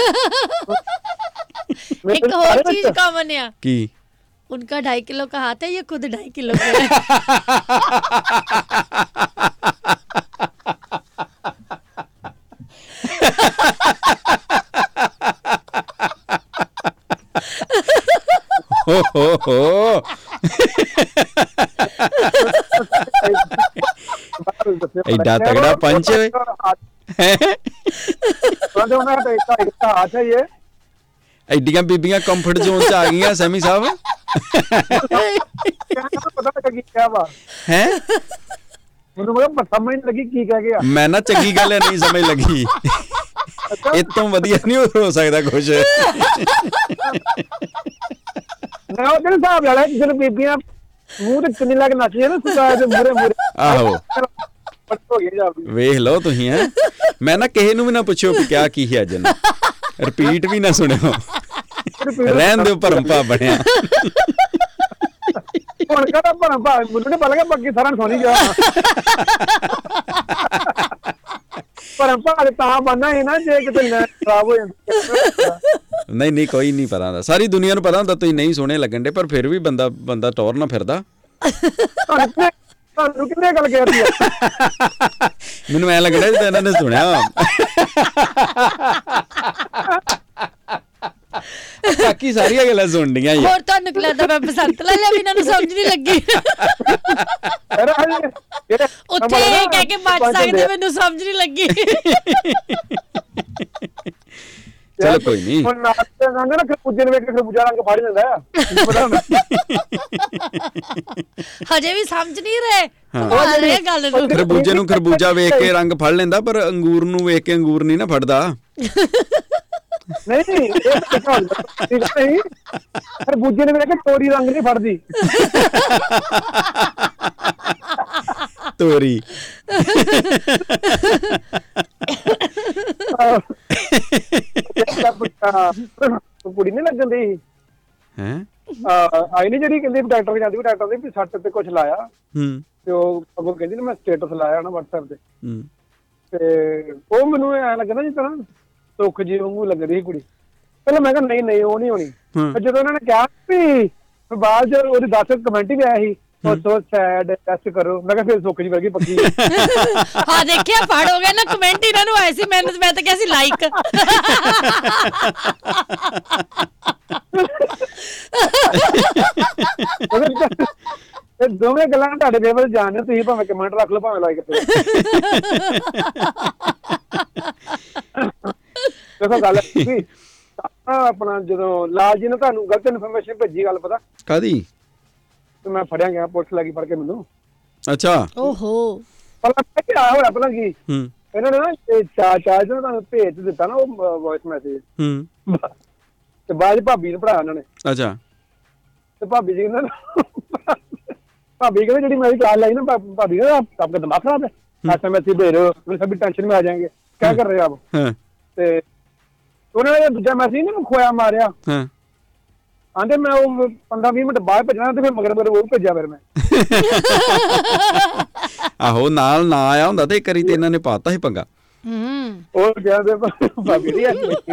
एक और चीज कॉमन है, की उनका ढाई किलो का हाथ है, ये खुद ढाई किलो का है। हो हो हो एडा तगड़ा पंच है। ਐਡੀਆਂ ਬੀਬੀਆਂ ਕੰਫਰਟ ਜ਼ੋਨ ਚ ਆ ਗਈਆਂ ਸੈਮੀ ਸਾਹਿਬ। ਹੈ ਮੈਨੂੰ ਸਮਝ ਨਹੀਂ ਲੱਗੀ ਕੀ ਕਹਿ ਗਿਆ। ਮੈਂ ਨਾ ਚੰਗੀ ਗੱਲ ਨਹੀਂ ਸਮਝ ਲੱਗੀ। ਇਹ ਤੋਂ ਵਧੀਆ ਨਹੀਂ ਹੋ ਸਕਦਾ ਕੁਝ। ਮੈਂ ਉਹ ਜਿਹੜੇ ਹਿਸਾਬ ਨਾਲ ਜਦੋਂ ਬੀਬੀਆਂ ਮੂੰਹ ਤੇ ਚੁੰਨੀ ਲਾ ਕੇ ਨੱਚਦੀਆਂ ਨਾ ਸੁਕਾ ਦੇ ਮੂਰੇ ਮੂਰੇ। ਆਹੋ ਵੇਖ ਲਓ ਤੁਸੀਂ। ਹੈ ਮੈਂ ਨਾ ਕਿਸੇ ਨੂੰ ਵੀ ਨਾ ਪੁੱਛਿਓ ਕਿ ਕਿਆ ਕੀ ਹੈ ਅੱਜ ਨਾ, ਰਿਪੀਟ ਵੀ ਨਾ ਸੁਣਿਓ, ਰਹਿਣ ਦਿਓ ਭਰਮ ਭਾਵ ਬਣਿਆ। ਹੁਣ ਕਹਿੰਦਾ ਭਰਮ ਭਾਵ ਮੈਨੂੰ ਨਹੀਂ ਪਤਾ ਲੱਗਾ, ਬਾਕੀ ਸਾਰਾ ਸੁਣੀ ਜਾ। ਭਰਮ ਭਾਵ ਤਾਂ ਬਣਨਾ ਸੀ ਨਾ ਜੇ ਕਿਤੇ ਨਾ ਖਰਾਬ ਹੋ ਜਾਂਦਾ। ਨਹੀਂ ਨਹੀਂ ਕੋਈ ਨਹੀਂ ਪਤਾ ਹੁੰਦਾ, ਸਾਰੀ ਦੁਨੀਆ ਨੂੰ ਪਤਾ ਹੁੰਦਾ, ਤੁਸੀਂ ਨਹੀਂ ਸੋਹਣੇ ਲੱਗਣ ਦੇ, ਪਰ ਫਿਰ ਵੀ ਬੰਦਾ ਬੰਦਾ ਟੌਰ ਨਾ ਫਿਰਦਾ। ਤੁਹਾਨੂੰ ਕਿੰਨੇ ਗੱਲ ਕਹਿ ਆ? ਮੈਨੂੰ ਐ ਲੱਗਦਾ ਜਿੱਦਾਂ ਇਹਨਾਂ ਨੇ ਸੁਣਿਆ। ਬਾਕੀ ਸਾਰੀਆਂ ਗੱਲਾਂ ਸੁਣਨੀਆਂ ਹੀ। ਹੋਰ ਤੁਹਾਨੂੰ ਕੀ ਲੱਗਦਾ ਮੈਂ ਬਸੰਤ ਲੈ ਲਿਆ ਵੀ ਇਹਨਾਂ ਨੂੰ ਸਮਝ ਨਹੀਂ ਲੱਗੀ? ਉੱਥੇ ਇਹ ਕਹਿ ਕੇ ਬਚ ਸਕਦੇ, ਮੈਨੂੰ ਸਮਝ ਨਹੀਂ ਲੱਗੀ। ਚਲੋ ਕੋਈ ਨਹੀਂ। ਹੁਣ ਨਾਚਦੇ ਰੰਗ ਨਾ ਖਰਬੂਜੇ ਨੂੰ ਵੇਖ ਕੇ ਖਰਬੂਜਾ ਰੰਗ ਫੜ ਜਾਂਦਾ। ਹਜੇ ਵੀ ਸਮਝ ਨਹੀਂ ਰਹੇ ਇਹ ਗੱਲ ਨੂੰ। ਖਰਬੂਜੇ ਨੂੰ ਖਰਬੂਜਾ ਵੇਖ ਕੇ ਰੰਗ ਫੜ ਲੈਂਦਾ, ਪਰ ਅੰਗੂਰ ਨੂੰ ਵੇਖ ਕੇ ਅੰਗੂਰ ਨਹੀਂ ਨਾ ਫੜਦਾ। ਨਹੀਂ ਨਹੀਂ, ਖਰਬੂਜੇ ਨੂੰ ਵੇਖ ਕੇ ਤੋਰੀ ਰੰਗ ਨਹੀਂ ਫੜਦੀ। ਤੋਰੀ ਕੁੜੀ ਨੀ ਲੱਗਣ ਦੀ ਹੈ ਆਈ ਨੀ ਜਿਹੜੀ ਕਹਿੰਦੀ ਡਾਕਟਰ ਕੋਲ ਜਾਂਦੀ ਡਾਕਟਰ ਦੀ ਸੱਟ ਤੇ ਕੁਛ ਲਾਇਆ। ਹੂੰ ਤੇ ਉਹ ਅੱਗੋਂ ਕਹਿੰਦੀ ਨਾ ਮੈਂ ਸਟੇਟਸ ਲਾਇਆ ਨਾ WhatsApp ਤੇ। ਹੂੰ ਤੇ ਉਹ ਮੈਨੂੰ ਐ ਲੱਗਦਾ ਜਿਸ ਤਰ੍ਹਾਂ ਸੁੱਖ ਜੀ ਵਾਂਗੂ ਲੱਗਦੀ ਸੀ ਕੁੜੀ। ਪਹਿਲਾਂ ਮੈਂ ਕਿਹਾ ਨਹੀਂ ਨਹੀਂ ਉਹ ਨੀ ਹੋਣੀ। ਜਦੋਂ ਉਹਨਾਂ ਨੇ ਕਿਹਾ ਵੀ ਬਾਅਦ ਚ ਉਹਦੀ ਦਸ ਕਮੈਂਟ ਵੀ ਆਇਆ ਸੀ ਸੋ ਸੈਡ ਟੈਸਟ ਕਰੋ, ਮੈਂ ਕਿਹਾ ਫਿਰ ਸੁੱਖ ਜੀ ਵਰਗੀ ਪੱਕੀ। ਹਾਂ ਦੇਖਿਆ ਫੜ ਹੋ ਗਿਆ ਨਾ, ਕਮੈਂਟ ਇਹਨਾਂ ਨੂੰ ਆਏ ਸੀ, ਮੈਨੂੰ ਮੈਂ ਤਾਂ ਕਿਹਾ ਸੀ ਲਾਈਕ। ਇਹ ਦੋਵੇਂ ਗੱਲਾਂ ਤੁਹਾਡੇ ਫੇਵਰ ਜਾਣਦੇ, ਤੁਸੀਂ ਭਾਵੇਂ ਕਮੈਂਟ ਰੱਖ ਲਓ ਭਾਵੇਂ ਲਾਈਕ ਕਰੋ। ਦੇਖੋ ਗੱਲ ਆਪਣਾ ਜਦੋਂ ਲਾਲ ਜੀ ਨੇ ਤੁਹਾਨੂੰ ਗਲਤ ਇਨਫੋਰਮੇਸ਼ਨ ਭੇਜੀ, ਗੱਲ ਪਤਾ ਕਾਹਦੀ? ਤੇ ਮੈਂ ਫੜਿਆ ਗਿਆ, ਪੁਲਿਸ ਲੱਗੀ ਫੜ ਕੇ ਮੈਨੂੰ। ਅੱਛਾ ਓਹੋ ਪਹਿਲਾਂ ਕੀ ਆ ਹੋਇਆ ਪਤਾ ਕੀ ਹੂੰ ਇਹਨਾਂ ਨੇ ਨਾ ਚਾਰ ਚਾਰ ਜਣਾ ਤੁਹਾਨੂੰ ਭੇਜ ਦਿੱਤਾ ਨਾ ਉਹ ਵੌਇਸ ਮੈਸੇਜ। ਹੂੰ ਤੇ ਬਾਅਦ ਭਾਬੀ ਨੂੰ ਪੜਾਇਆ ਉਹਨਾਂ ਨੇ। ਅੱਛਾ ਤੇ ਭਾਬੀ ਜੀ ਕਹਿੰਦਾ ਭਾਬੀ ਕਹਿੰਦੇ ਜਿਹੜੀ ਮੇਰੀ ਕਾਲ ਲਾਈ ਨਾ ਭਾਬੀ ਕਹਿੰਦਾ आपका दिमाग खराब है, ऐसा मैसेज दे रहे हो, मुझे सभी टेंशन में आ जाएंगे, क्या कर रहे हो आप? ਤੇ ਉਹਨਾਂ ਨੇ ਦੂਜਾ ਮੈਸੇਜ ਨਾ ਖੋਇਆ ਮਾਰਿਆ। ਹਾਂ ਆਂਦੇ ਮੈਂ ਉਹ ਪੰਦਰਾਂ ਵੀਹ ਮਿੰਟ ਬਾਅਦ ਭੇਜਣਾ, ਤੇ ਫਿਰ ਮਗਰ ਮਗਰ ਉਹ ਭੇਜਿਆ ਫਿਰ ਮੈਂ। ਆਹੋ ਨਾਲ ਨਾ ਆਇਆ ਹੁੰਦਾ ਤੇ ਇੱਕ ਵਾਰੀ ਤੇ ਇਹਨਾਂ ਨੇ ਪਾਤਾ ਸੀ ਪੰਗਾ। ਹੂੰ ਉਹ ਕਹਿੰਦੇ ਭਾਬੀ ਦੀ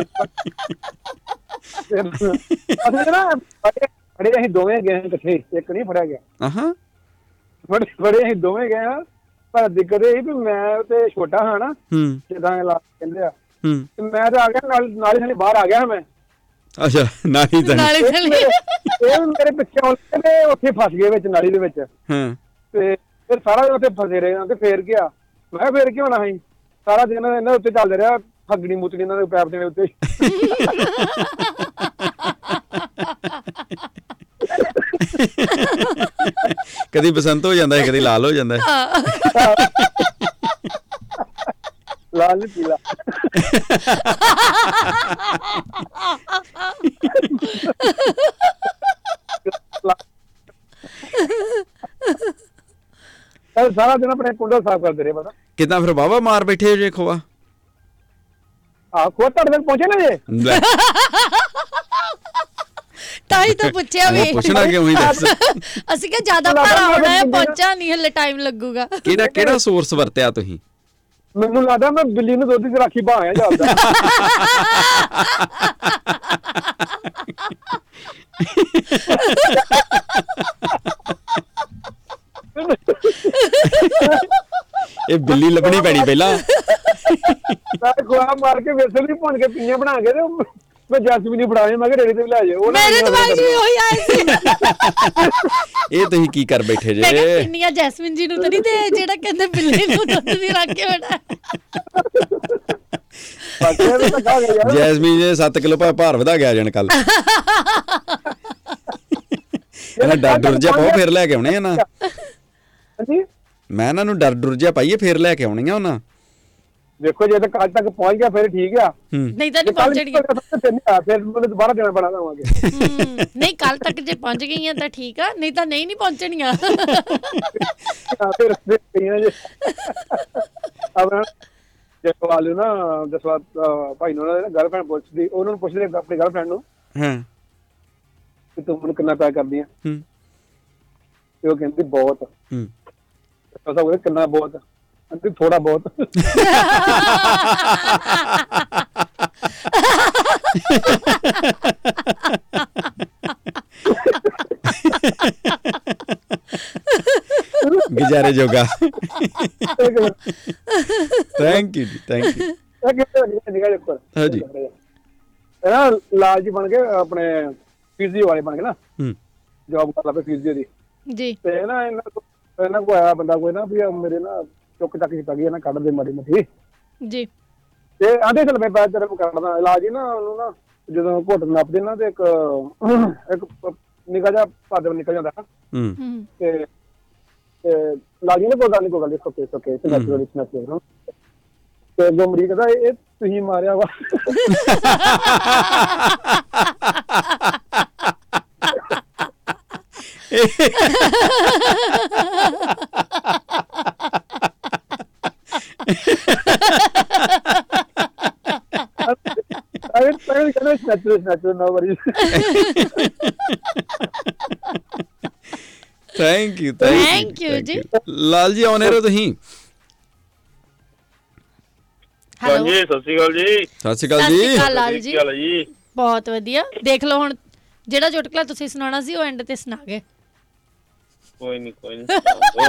ਅਸੀਂ ਨਾ ਫੜੇ ਅਸੀਂ ਦੋਵੇਂ ਗਏ ਇਕੱਠੇ, ਇੱਕ ਨਹੀਂ ਫੜਿਆ ਗਿਆ। ਹਾਂ ਫੜੇ ਫੜੇ ਅਸੀਂ ਦੋਵੇਂ ਗਏ ਆ, ਪਰ ਦਿੱਕਤ ਇਹ ਵੀ ਮੈਂ ਤੇ ਛੋਟਾ ਹਾਂ ਨਾ, ਹੂੰ ਜਿੱਦਾਂ ਇਲਾਜ ਕਹਿੰਦੇ ਆ। ਤੇ ਮੈਂ ਤਾਂ ਆ ਗਿਆ ਨਾਲ ਨਾਲ ਹੀ ਬਾਹਰ ਆ ਗਿਆ ਮੈਂ। ਅੱਛਾ ਨਾਲੀ ਤਾਂ ਨਾਲੀ ਥੱਲੇ ਇਹ ਮੇਰੇ ਪਿੱਛੇ ਆਉਂਦੇ ਨੇ ਉੱਥੇ ਫਸ ਗਏ ਵਿੱਚ ਨਾਲੀ ਦੇ ਵਿੱਚ। ਹਾਂ ਤੇ ਫਿਰ ਸਾਰਾ ਦਿਨ ਉੱਥੇ ਫਸੇ ਰਹੇ ਆ ਤੇ ਫੇਰ ਗਿਆ ਮੈਂ ਫੇਰ ਕੀ ਹੋਣਾ ਸੀ ਸਾਰਾ ਦਿਨ ਇਹਨਾਂ ਉੱਤੇ ਚੱਲਦੇ ਰਿਹਾ ਫੱਗਣੀ ਮੁੱਤਣੀ ਇਹਨਾਂ ਦੇ ਪੈਪ ਦੇ ਉੱਤੇ। ਕਦੀ ਬਸੰਤ ਹੋ ਜਾਂਦਾ ਹੈ ਕਦੀ ਲਾਲ ਹੋ ਜਾਂਦਾ ਹੈ। ਲਾਲ ਨੀ ਪੀਲਾ। ਸਾਰਾ ਦਿਨ ਆਪਣੇ ਕੁੰਡਾ ਸਾਫ਼ ਕਰਦੇ ਰਹੇ ਪਤਾ ਕਿੱਦਾਂ ਫਿਰ ਵਾਹਵਾ ਮਾਰ ਬੈਠੇ ਜੇ ਖੋਆ। ਆਹ ਖੋਆ ਤੁਹਾਡੇ ਤੱਕ ਪਹੁੰਚੇ ਨਾ ਜੇ। ਲੈ ਤਾਂ ਹੀ ਤਾਂ ਪੁੱਛਿਆ ਵੀ ਪੁੱਛਣਾ ਕਿਉਂ ਹੀ ਦੱਸ। ਅਸੀਂ ਕਿਹਾ ਜ਼ਿਆਦਾ ਭਾਰਾ ਹੋਣਾ ਹੈ ਪਹੁੰਚਾ ਨਹੀਂ ਹਲੇ ਟਾਈਮ ਲੱਗੂਗਾ। ਕਿਹੜਾ ਕਿਹੜਾ ਸੋਰਸ ਵਰਤਿਆ ਤੁਸੀਂ। ਮੈਨੂੰ ਲੱਗਦਾ ਮੈਂ ਬਿੱਲੀ ਨੂੰ ਦੁੱਧ ਚ ਰਾਖੀ ਭਾਇਆ ਜਾਂਦਾ। ਇਹ ਬਿੱਲੀ ਲੱਭਣੀ ਪੈਣੀ ਪਹਿਲਾਂ। ਖੋਆ ਮਾਰ ਕੇ ਵੇਸਣ ਵੀ ਭੁੰਨ ਕੇ ਪੀਆਂ ਬਣਾ ਕੇ ਤੇ ਮੈਂ ਜੈਸਮੀਨ ਹੀ ਫੜਾਏ ਮੈਂ ਕਿਹਾ ਰੇੜੀ ਤੇ ਵੀ ਲੈ ਜਾਓ। ਮੇਰੇ ਦਿਮਾਗ 'ਚ ਵੀ ਉਹੀ ਆਇਆ ਸੀ। ਇਹ ਤੁਸੀਂ ਕੀ ਕਰ ਬੈਠੇ ਜੇ। ਮੈਂ ਕਿਹਾ ਪਿੰਨੀਆਂ ਜੈਸਮੀਨ ਜੀ ਨੂੰ ਤਾਂ ਨਹੀਂ ਤੇ ਜਿਹੜਾ ਕਹਿੰਦੇ ਬਿੱਲੀ ਨੂੰ ਦੁੱਧ ਦੀ ਰੱਖ ਕੇ ਬਣਾ। ਜੈਸਮੀਨ ਜੇ ਸੱਤ ਕਿਲੋ ਭਾਰ ਵਧਾ ਗਿਆ ਜਣ ਕੱਲ। ਇਹਨਾਂ ਡਰ ਡੁਰ ਜਿਹਾ ਪਾਓ ਫਿਰ ਲੈ ਕੇ ਆਉਣੇ ਆ ਨਾ। ਮੈਂ ਇਹਨਾਂ ਨੂੰ ਡਰ ਡੁਰ ਜਿਹਾ ਪਾਈਏ ਫਿਰ ਲੈ ਕੇ ਆਉਣੀਆਂ ਉਹਨਾਂ। ਦੇਖੋ ਜੇ ਤਾਂ ਕੱਲ ਤੱਕ ਪਹੁੰਚ ਗਿਆ ਫਿਰ ਠੀਕ ਆ ਨਹੀਂ ਤਾਂ ਨਹੀਂ ਪਹੁੰਚਣਗੀਆਂ ਫਿਰ ਮੈਨੂੰ ਦੁਬਾਰਾ ਦੇਣਾ ਪੈਣਾ ਦਵਾਂਗੇ। ਨਹੀਂ ਕੱਲ ਤੱਕ ਜੇ ਪਹੁੰਚ ਗਈਆਂ ਤਾਂ ਠੀਕ ਆ ਨਹੀਂ ਤਾਂ ਨਹੀਂ ਨਹੀਂ ਪਹੁੰਚਣੀਆਂ। ਫਿਰ ਕਈਆਂ ਜੇ ਆਪਣਾ ਜਸਵਾਲ ਨਾ ਜਸਵਾਲ ਭਾਈ ਨੂੰ ਉਹਨਾਂ ਦੀ ਗਰਲਫ੍ਰੈਂਡ ਪੁੱਛਦੀ ਉਹਨਾਂ ਨੂੰ ਪੁੱਛਦੇ ਆਪਣੀ ਗਰਲਫ੍ਰੈਂਡ ਨੂੰ ਹਾਂ ਕਿ ਤੂੰ ਮੈਨੂੰ ਕਿੰਨਾ ਪਿਆਰ ਕਰਦੀ ਆ ਤੇ ਉਹ ਕਹਿੰਦੀ ਬਹੁਤ। ਹੂੰ ਉਹ ਕਿੰਨਾ ਬਹੁਤ ਕਹਿੰਦੀ ਥੋੜਾ ਬਹੁਤ। ਗੁਜ਼ਾਰੇ ਜੋਗਾ। Thank you ji thank you. ਹਾਂ ਜੀ ਨਾ ਲਾਲ ਜੀ ਬਣ ਗਏ ਆਪਣੇ ਫਿਜ਼ੀਓ ਵਾਲੇ ਬਣ ਗਏ ਨਾ। ਹੂੰ ਜੌਬ ਕਰ ਲਾ ਫਿਜ਼ੀਓ ਦੀ ਜੀ। ਤੇ ਨਾ ਇਹਨਾਂ ਕੋ ਇਹਨਾਂ ਕੋ ਆਇਆ ਬੰਦਾ ਕੋਈ ਨਾ ਵੀ ਮੇਰੇ ਨਾ ਚੁੱਕ ਚੱਕ ਪੈ ਗਈ ਨਾ ਕੱਢ ਦੇ ਮਾੜੀ ਮੋਟੀ ਜੀ। ਤੇ ਆਂਦੇ ਚਲ ਮੈਂ ਪੈਰ ਤੇਰੇ ਨੂੰ ਕੱਢਦਾ ਇਲਾਜ ਹੀ ਨਾ ਉਹਨੂੰ ਨਾ ਜਦੋਂ ਘੁੱਟ ਨੱਪਦੇ ਨਾ ਤੇ ਇੱਕ ਇੱਕ ਨਿਕਾ ਜਿਹਾ ਪੱਦ ਨਿਕਲ ਜਾਂਦਾ। ਹੂੰ ਤੇ ਇਲਾਜ ਹੀ ਨਾ ਕੋਈ ਗੱਲ ਨਹੀਂ ਕੋਈ ਗੱਲ ਨਹੀਂ ਓਕੇ ਓਕੇ ਤੇ ਨੈਚੁਰਲੀ ਨੈਚੁਰਲ ਤੇ ਜੋ ਮਰੀਜ਼ ਕਹਿੰਦਾ ਇਹ ਤੁਸੀਂ ਮਾਰਿਆ ਵਾ। ਥੈਂਕ ਯੂ ਥੈਂਕ ਯੂ ਜੀ। ਲਾਲ ਜੀ ਆਉਣੇ ਰਹੋ ਤੁਸੀਂ। ਹੈਲੋ ਸਤਿ ਸ਼੍ਰੀ ਅਕਾਲ ਜੀ। ਸਤਿ ਸ਼੍ਰੀ ਅਕਾਲ ਸਤਿ ਸ਼੍ਰੀ ਜੀ। ਅਕਾਲ ਲਾਲ ਜੀ। ਕੀ ਹਾਲ ਹੈ ਜੀ? ਬਹੁਤ ਵਧੀਆ। ਦੇਖ ਲਓ ਹੁਣ ਜਿਹੜਾ ਚੁਟਕਲਾ ਤੁਸੀਂ ਸੁਣਾਉਣਾ ਸੀ ਉਹ ਐਂਡ ਤੇ ਸੁਣਾ ਗਏ। ਕੋਈ ਨਹੀਂ ਕੋਈ ਨਹੀਂ।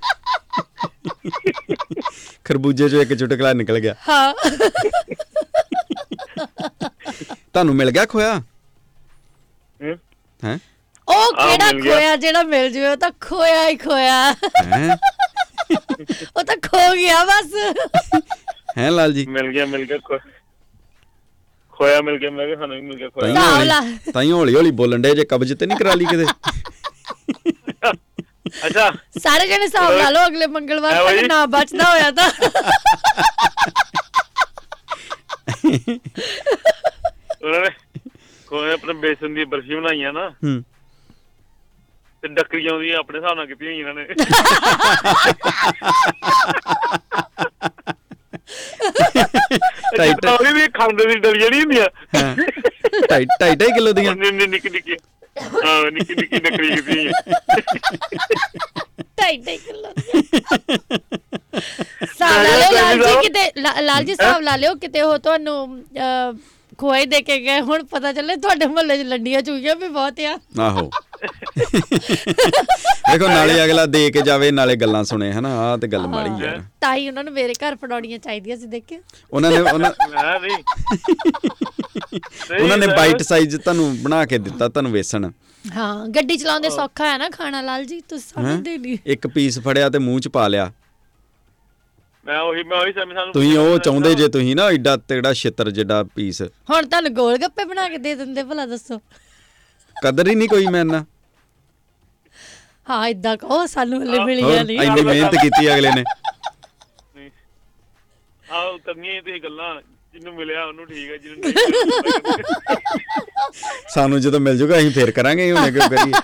ਖਰਬੂਜੇ ਚੋਂ ਇੱਕ ਚੁਟਕਲਾ ਨਿਕਲ ਗਿਆ। ਹਾਂ ਤੁਹਾਨੂੰ ਮਿਲ ਗਿਆ ਖੋਇਆ ਹੂੰ ਹੈ। ਉਹ ਕਿਹੜਾ ਖੋਇਆ ਜਿਹੜਾ ਮਿਲ ਜਵੇ ਉਹ ਤਾਂ ਖੋਇਆ ਹੀ ਖੋਇਆ। ਹੈ ਉਹ ਤਾਂ ਖੋ ਗਿਆ ਬਸ। ਹੈ ਲਾਲ ਜੀ ਮਿਲ ਗਿਆ ਮਿਲ ਗਿਆ ਖੋਇਆ ਮਿਲ ਗਿਆ। ਮੈਂ ਕਿਹਾ ਸਾਨੂੰ ਵੀ ਮਿਲ ਗਿਆ ਖੋਇਆ। ਤਾਂ ਹੀ ਹੌਲੀ ਹੌਲੀ ਬੋਲਣ ਡੇ ਜੇ ਕਬਜ਼ ਤੇ ਨਹੀਂ ਕਰਾ ਲਈ ਕਿਤੇ। ਅੱਛਾ ਸਾਰੇ ਜਣੇ ਹਿਸਾਬ ਲਾ ਲਓ ਅਗਲੇ ਮੰਗਲਵਾਰ ਤੱਕ ਨਾ ਬਚਦਾ ਹੋਇਆ ਤਾਂ। ਉਹਨਾਂ ਨੇ ਖੋਏ ਆਪਣੇ ਬੇਸਨ ਦੀ ਬਰਫੀ ਬਣਾਈਆਂ ਨਾ ਹੂੰ ਤੇ ਡੱਕਰੀਆਂ ਉਹਦੀਆਂ ਆਪਣੇ ਹਿਸਾਬ ਨਾਲ ਕੀਤੀਆਂ ਇਹਨਾਂ ਨੇ। ਟਾਈਟ ਉਹਦੀ ਵੀ ਖੰਡ ਦੀ ਡਲੀਆਂ ਨਹੀਂ ਹੁੰਦੀਆਂ। ਢਾਈ ਢਾਈ ਢਾਈ ਕਿਲੋ ਦੀਆਂ ਨਿੱਕੀ ਨਿੱਕੀ ਹਾਂ ਨਿੱਕੀ ਨਿੱਕੀ ਡੱਕਰੀ ਕੀਤੀਆਂ। ਢਾਈ ਢਾਈ ਕਿਲੋ ਹਿਸਾਬ ਲਾ ਲਿਓ ਲਾਲ ਜੀ ਕਿਤੇ ਲਾਲ ਜੀ ਹਿਸਾਬ ਲਾ ਲਿਓ ਕਿਤੇ ਉਹ ਤੁਹਾਨੂੰ ਖੋਏ ਦੇ ਕੇ ਗਏ ਹੁਣ ਪਤਾ ਚੱਲੇ ਤੁਹਾਡੇ ਮੁਹੱਲੇ 'ਚ ਲੰਡੀਆਂ ਚੂਹੀਆਂ ਵੀ ਬਹੁਤ ਆ। ਆਹੋ ਦੇਖੋ ਨਾਲੇ ਅਗਲਾ ਦੇ ਕੇ ਜਾਵੇ ਨਾਲੇ ਗੱਲਾਂ ਸੁਣੇ ਹਨਾ, ਆਹ ਤੇ ਗੱਲ ਮਾੜੀ ਯਾਰ। ਤਾਂ ਹੀ ਉਹਨਾਂ ਨੂੰ ਮੇਰੇ ਘਰ ਫੜਾਉਣੀਆਂ ਚਾਹੀਦੀਆਂ ਸੀ, ਦੇਖਿਓ ਉਹਨਾਂ ਨੇ ਉਹਨਾਂ ਮੈਂ ਨਹੀਂ ਉਹਨਾਂ ਨੇ ਬਾਈਟ ਸਾਈਜ਼ ਤੁਹਾਨੂੰ ਬਣਾ ਕੇ ਦਿੱਤਾ, ਤੁਹਾਨੂੰ ਵੇਸਣ। ਹਾਂ, ਗੱਡੀ ਚਲਾਉਂਦੇ ਸੌਖਾ ਹੈ ਨਾ ਖਾਣਾ ਲਾਲ ਜੀ, ਤੁਸੀਂ ਸਮਝਦੇ ਨਹੀਂ। ਇੱਕ ਪੀਸ ਫੜਿਆ ਤੇ ਮੂੰਹ ਚ ਪਾ ਲਿਆ। ਮੈਂ ਉਹੀ ਮੈਂ ਉਹੀ ਸਮਝ ਸਾਨੂੰ ਤੁਸੀਂ ਉਹ ਚਾਹੁੰਦੇ ਜੇ ਤੁਸੀਂ ਨਾ ਏਡਾ ਤੇੜਾ ਛਿੱਤਰ ਜਿੱਡਾ ਪੀਸ। ਹੁਣ ਤੁਹਾਨੂੰ ਗੋਲ ਗੱਪੇ ਬਣਾ ਕੇ ਦੇ ਦਿੰਦੇ, ਭਲਾ ਦੱਸੋ। ਕਦਰ ਹੀ ਨਹੀਂ ਕੋਈ ਮੇਰੇ ਨਾਲ। ਹਾਂ ਏਦਾਂ ਕਹੋ, ਸਾਨੂੰ ਹਲੇ ਮਿਲੀਆਂ ਨਹੀਂ। ਇੰਨੀ ਮਿਹਨਤ ਕੀਤੀ ਅਗਲੇ ਨੇ। ਆਹ ਕਰਨੀਆਂ ਤੁਸੀਂ ਗੱਲਾਂ, ਜਿਹਨੂੰ ਮਿਲਿਆ ਉਹਨੂੰ ਠੀਕ ਹੈ, ਜਿਹਨੂੰ ਨਹੀਂ ਸਾਨੂੰ ਜਦੋਂ ਮਿਲ ਜੂਗਾ ਅਸੀਂ ਫੇਰ ਕਰਾਂਗੇ, ਹੁਣੇ ਕਿਉਂ ਕਰੀਏ।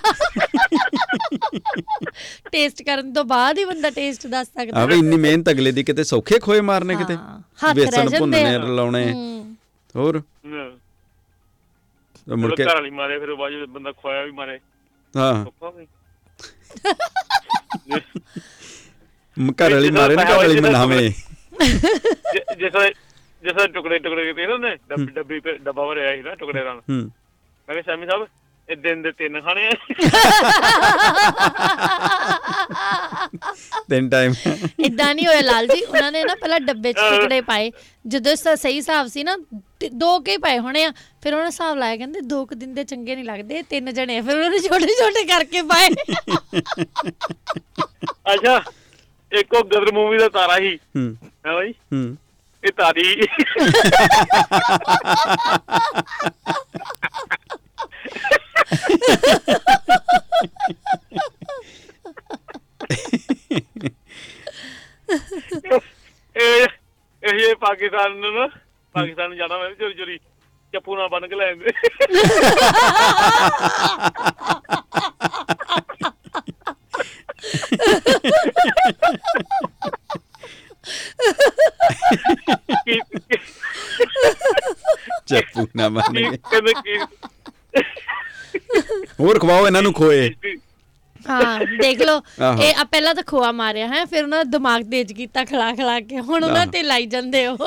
ਟੇਸਟ ਕਰਨ ਤੋਂ ਬਾਅਦ ਹੀ ਬੰਦਾ ਟੇਸਟ ਦੱਸ ਸਕਦਾ। ਆ ਵੀ ਇੰਨੀ ਮਿਹਨਤ ਅਗਲੇ ਦੀ, ਕਿਤੇ ਸੌਖੇ ਖੋਏ ਮਾਰਨੇ, ਕਿਤੇ ਵੇਸਣ ਭੁੰਨਣੇ ਰਲਾਉਣੇ ਹੋਰ ਮੁੜ ਕੇ ਘਰ ਵਾਲੀ ਮਾਰੇ, ਫਿਰ ਬਾਅਦ ਬੰਦਾ ਖਵਾਇਆ ਵੀ ਮਾਰੇ। ਹਾਂ ਘਰ ਵਾਲੀ ਮਾਰੇ ਨਾ, ਘਰ ਵਾਲੀ ਮਨਾਵੇ। ਜਿਸ ਜਿਸ ਟੁਕੜੇ ਟੁਕੜੇ ਕੀਤੇ ਨਾ ਉਹਨੇ, ਡੱਬੀ ਡੱਬਾ ਭਰਿਆ ਸੀ ਨਾ ਟੁਕੜੇ ਨਾਲ। ਮੈਂ ਕਿਹਾ ਸ਼ਾਮੀ ਸਾਹਿਬ ਇਹ ਦਿਨ ਦੇ ਤਿੰਨ ਖਾਣੇ ਆ। ਤਿੰਨ ਟਾਈਮ ਏਦਾਂ ਨਹੀਂ ਹੋਇਆ ਲਾਲ ਜੀ, ਉਹਨਾਂ ਨੇ ਨਾ ਪਹਿਲਾਂ ਡੱਬੇ 'ਚ ਟੁਕੜੇ ਪਾਏ, ਜਦੋਂ ਸਹੀ ਹਿਸਾਬ ਸੀ ਨਾ ਦੋ ਕੇ ਹੀ ਪਾਏ ਹੋਣੇ ਆ, ਫਿਰ ਉਹਨੇ ਹਿਸਾਬ ਲਾਇਆ, ਕਹਿੰਦੇ ਦੋ ਕੁ ਦਿਨ ਦੇ ਚੰਗੇ ਨਹੀਂ ਲੱਗਦੇ, ਤਿੰਨ ਜਣੇ, ਫਿਰ ਉਹਨੇ ਛੋਟੇ ਛੋਟੇ ਕਰਕੇ ਪਾਏ। ਅੱਛਾ, ਇੱਕ ਉਹ ਗਦਰ ਮੂਵੀ ਦਾ ਤਾਰਾ ਸੀ ਹੈ ਬਾਈ, ਇਹ ਤਾਰੀ ਇਹ ਪਾਕਿਸਤਾਨ ਨੂੰ ਨਾ, ਪਾਕਿਸਤਾਨ ਨੂੰ ਜਾਣਾ ਮੈਂ ਚੋਰੀ ਚੋਰੀ ਚੱਪੂ ਨਾਲ ਬੰਨ ਕੇ ਲੈ ਜਾਂਦੇ। ਚੱਪੂ ਨਾ ਬੰਨ ਕੇ ਹੋਰ ਖਵਾਓ ਇਹਨਾਂ ਨੂੰ ਖੋਏ। ਹਾਂ ਦੇਖ ਲਓ, ਇਹ ਆ ਪਹਿਲਾਂ ਤਾਂ ਖੋਆ ਮਾਰਿਆ ਹੈ, ਫਿਰ ਉਹਨਾਂ ਦਾ ਦਿਮਾਗ ਤੇਜ਼ ਕੀਤਾ ਖਿਲਾ ਖਿਲਾ ਕੇ, ਹੁਣ ਉਹਨਾਂ ਤੇ ਲਾਈ ਜਾਂਦੇ ਉਹ।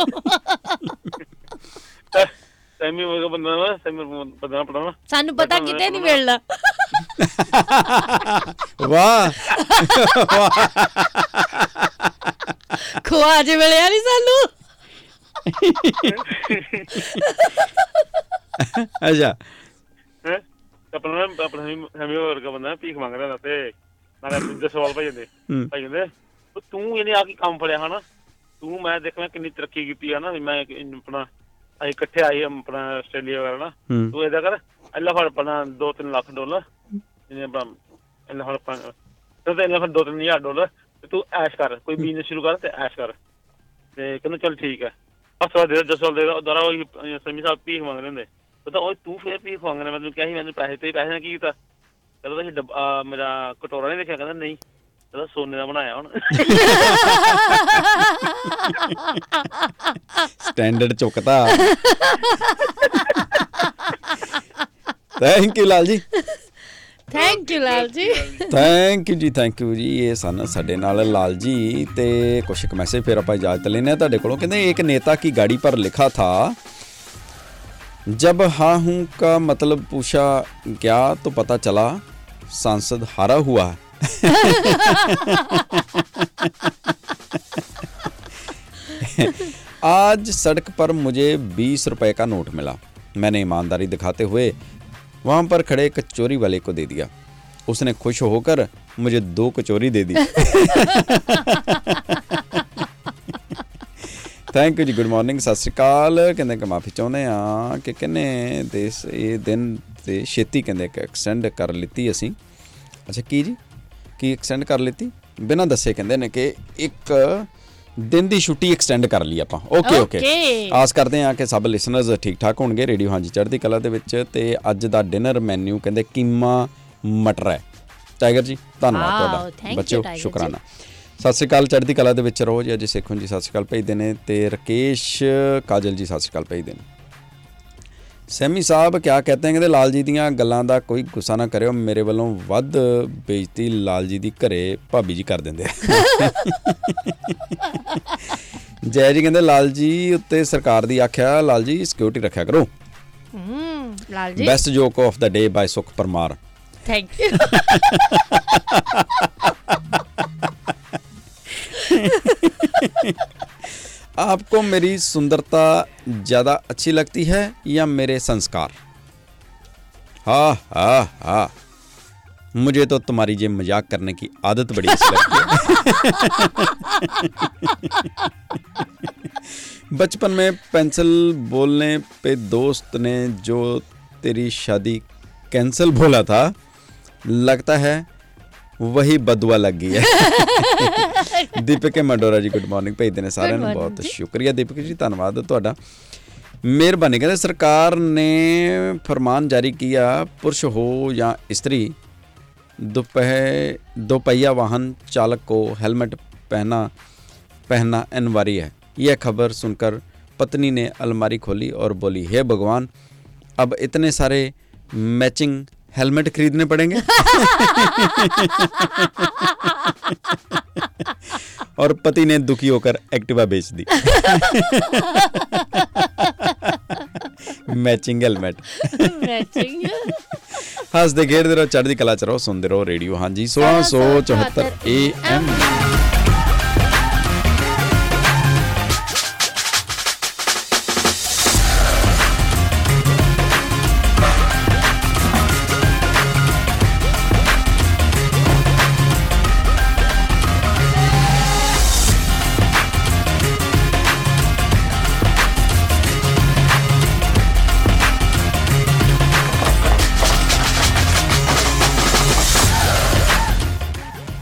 ਸੈਮੀ ਵਰਗਾ ਬੰਦਾ ਨਾ, ਸੈਮੀ ਬੰਦਾ ਪੜਾਉਣਾ, ਸਾਨੂੰ ਪਤਾ ਕਿਤੇ ਨਹੀਂ ਮਿਲਣਾ। ਵਾਹ ਖੋਆ ਅਜੇ ਮਿਲਿਆ ਨਹੀਂ ਸਾਨੂੰ। ਅੱਛਾ ਆਪਣਾ ਆਪਣਾ ਸੈਮੀ ਵਰਗਾ ਬੰਦਾ ਭੀਖ ਮੰਗ ਰਿਹਾ ਤੇ ਨਾਲੇ ਦੂਜੇ ਸਵਾਲ ਭਾਈ ਜਾਂਦੇ ਭਾਈ ਜਾਂਦੇ ਤੂੰ ਇਹਨੇ ਆ ਕੇ ਕੰਮ ਫੜਿਆ ਹਨਾ, ਤੂੰ ਮੈਂ ਦੇਖਣਾ ਕਿੰਨੀ ਤਰੱਕੀ ਕੀਤੀ ਆ ਨਾ, ਮੈਂ ਆਪਣਾ ਅਸੀਂ ਇਕੱਠੇ ਆਏ ਆਪਣਾ ਆਸਟ੍ਰੇਲੀਆ ਵਗੈਰਾ ਨਾ, ਤੂੰ ਏਦਾਂ ਕਰ ਇਹਨਾਂ ਫੜ ਆਪਣਾ ਦੋ ਤਿੰਨ ਲੱਖ ਡਾਲਰ, ਇਹਨੇ ਆਪਣਾ ਇਹਨਾਂ ਫੜ ਇਹਨਾਂ ਫੜ ਦੋ ਤਿੰਨ ਹਜ਼ਾਰ ਡਾਲਰ, ਤੇ ਤੂੰ ਐਸ਼ ਕਰ, ਕੋਈ ਬਿਜ਼ਨਸ ਸ਼ੁਰੂ ਕਰ ਤੇ ਐਸ਼ ਕਰ। ਤੇ ਕਹਿੰਦਾ ਚੱਲ ਠੀਕ ਹੈ, ਹਫ਼ਤਾ ਦੇ ਦੋ ਸਾਲ ਦੇ ਦੁਆਰਾ ਉਹੀ ਸੈਮੀ ਸਾਹਿਬ ਭੀਖ ਮੰਗ ਰਹੇ ਹੁੰਦੇ, ਪਤਾ ਉਹ ਤੂੰ ਫਿਰ ਭੀਖ ਮੰਗਣਾ, ਮੈਂ ਤੈਨੂੰ ਕਿਹਾ ਸੀ ਮੈਨੂੰ ਪੈਸੇ ਤੇ ਪੈਸੇ ਨੇ ਕੀ ਕੀਤਾ, ਕਹਿੰਦਾ ਤੁਸੀਂ ਡੱਬਾ ਮੇਰਾ ਕਟੋਰਾ ਨਹੀਂ ਦੇਖਿਆ, ਕਹਿੰਦਾ ਨਹੀਂ, ਕਹਿੰਦਾ ਸੋਨੇ ਦਾ ਬਣਾਇਆ ਹੁਣ। ਸਟੈਂਡਰਡ ਚੁੱਕਦਾ। Thank you Lal ji, thank you Lal ji, thank you ji, thank you ji. ਇਹ ਸਨ ਸਾਡੇ ਨਾਲ ਲਾਲ ਜੀ, ਤੇ ਕੁਛ ਕੁ ਮੈਸੇਜ ਫਿਰ ਆਪਾਂ ਇਜਾਜ਼ਤ ਲੈਂਦੇ ਹਾਂ ਤੁਹਾਡੇ ਕੋਲੋਂ। ਕਹਿੰਦੇ ਇੱਕ ਨੇਤਾ ਕੀ गाड़ी पर लिखा था जब हाँ हूँ का मतलब पूछा क्या तो पता चला सांसद हारा हुआ है। आज सड़क पर मुझे बीस रुपए का नोट मिला, मैंने ईमानदारी दिखाते हुए वहाँ पर खड़े कचौरी वाले को दे दिया, उसने खुश होकर मुझे दो कचौरी दे दी। Thank you ji, good morning, सत श्री अकाल। कहते कि माफ़ी चाਹੁੰਦੇ ਆ ਕਿ ਕਿੰਨੇ ਦੇਸ ਇਹ ਦਿਨ ਤੇ ਛੇਤੀ ਕਹਿੰਦੇ ਕਿ ਐਕਸਟੈਂਡ ਕਰ ਲਿੱਤੀ ਅਸੀਂ। ਅੱਛਾ ਕੀ ਜੀ, ਕੀ ਐਕਸਟੈਂਡ ਕਰ ਲਿੱਤੀ ਬਿਨਾਂ ਦੱਸੇ, ਕਹਿੰਦੇ ਨੇ ਕਿ ਇੱਕ ਦਿਨ ਦੀ ਛੁੱਟੀ ਐਕਸਟੈਂਡ ਕਰ ਲਈ ਆਪਾਂ। ਓਕੇ ਓਕੇ, ਆਸ ਕਰਦੇ ਹਾਂ ਕਿ ਸਭ ਲਿਸਨਰਸ ਠੀਕ ਠਾਕ ਹੋਣਗੇ ਰੇਡੀਓ ਹਾਂਜੀ ਚੜ੍ਹਦੀ ਕਲਾ ਦੇ ਵਿੱਚ। ਤੇ ਅੱਜ ਦਾ ਡਿਨਰ ਮੈਨਿਊ ਕਹਿੰਦੇ ਕੀਮਾ ਮਟਰ ਹੈ। ਟਾਈਗਰ ਜੀ ਧੰਨਵਾਦ ਤੁਹਾਡਾ, ਬੱਚਿਓ ਸ਼ੁਕਰਾਨਾ। ਸਤਿ ਸ਼੍ਰੀ ਅਕਾਲ, ਚੜ੍ਹਦੀ ਕਲਾ ਦੇ ਵਿੱਚ ਰਹੋ ਜੀ। ਅਜੇ ਸੇਖੋਂ ਜੀ ਸਤਿ ਸ਼੍ਰੀ ਅਕਾਲ ਭੇਜਦੇ ਨੇ, ਤੇ ਰਕੇਸ਼ ਕਾਜਲ ਜੀ ਸਤਿ ਸ਼੍ਰੀ ਅਕਾਲ ਭੇਜਦੇ ਨੇ। ਸੈਮੀ ਸਾਹਿਬ ਕਿਆ ਕਹਤੇ हैं, ਕਹਿੰਦੇ ਲਾਲ ਜੀ ਦੀਆਂ ਗੱਲਾਂ ਦਾ ਕੋਈ ਗੁੱਸਾ ਨਾ ਕਰਿਓ, ਮੇਰੇ ਵੱਲੋਂ ਵੱਧ ਬੇਇੱਜ਼ਤੀ ਲਾਲ ਜੀ ਦੀ ਘਰੇ ਭਾਬੀ ਜੀ ਕਰ ਦਿੰਦੇ ਆ। ਜੈ ਜੀ ਕਹਿੰਦੇ ਲਾਲ ਜੀ ਉੱਤੇ ਸਰਕਾਰ ਦੀ ਆਖਿਆ, ਲਾਲ ਜੀ ਸਿਕਿਉਰਿਟੀ ਰੱਖਿਆ ਕਰੋ। ਲਾਲ ਜੀ ਬੈਸਟ ਜੋਕ ਆਫ ਦਾ ਡੇ ਬਾਈ ਸੁਖ ਪਰਮਾਰ। Thank you. आपको मेरी सुंदरता ज़्यादा अच्छी लगती है या मेरे संस्कार? हाँ हाँ हाँ, मुझे तो तुम्हारी ये मजाक करने की आदत बड़ी अच्छी लगती है। बचपन में पेंसिल बोलने पे दोस्त ने जो तेरी शादी कैंसिल बोला था, लगता है वही बदुआ लग गई है। दीपक मडोरा जी गुड मॉर्निंग भेजते हैं सारे ने, बहुत शुक्रिया दीपक जी, धन्यवाद ਤੁਹਾਡਾ। मेहरबानी कहते सरकार ने फरमान जारी किया, पुरुष हो या स्त्री, दोपह दोपहिया वाहन चालक को हेलमेट पहना पहनना अनिवार्य है। यह खबर सुनकर पत्नी ने अलमारी खोली और बोली, हे भगवान, अब इतने सारे मैचिंग हेलमेट खरीदने पड़ेंगे। और पति ने दुखी होकर एक्टिवा बेच दी। Matching helmet. मैचिंग। हसदे खेडदे रहो, चढ़दी कला च रहो, सुनते रहो रेडियो। हाँ जी, सोलह सौ चौहत्तर ए एम।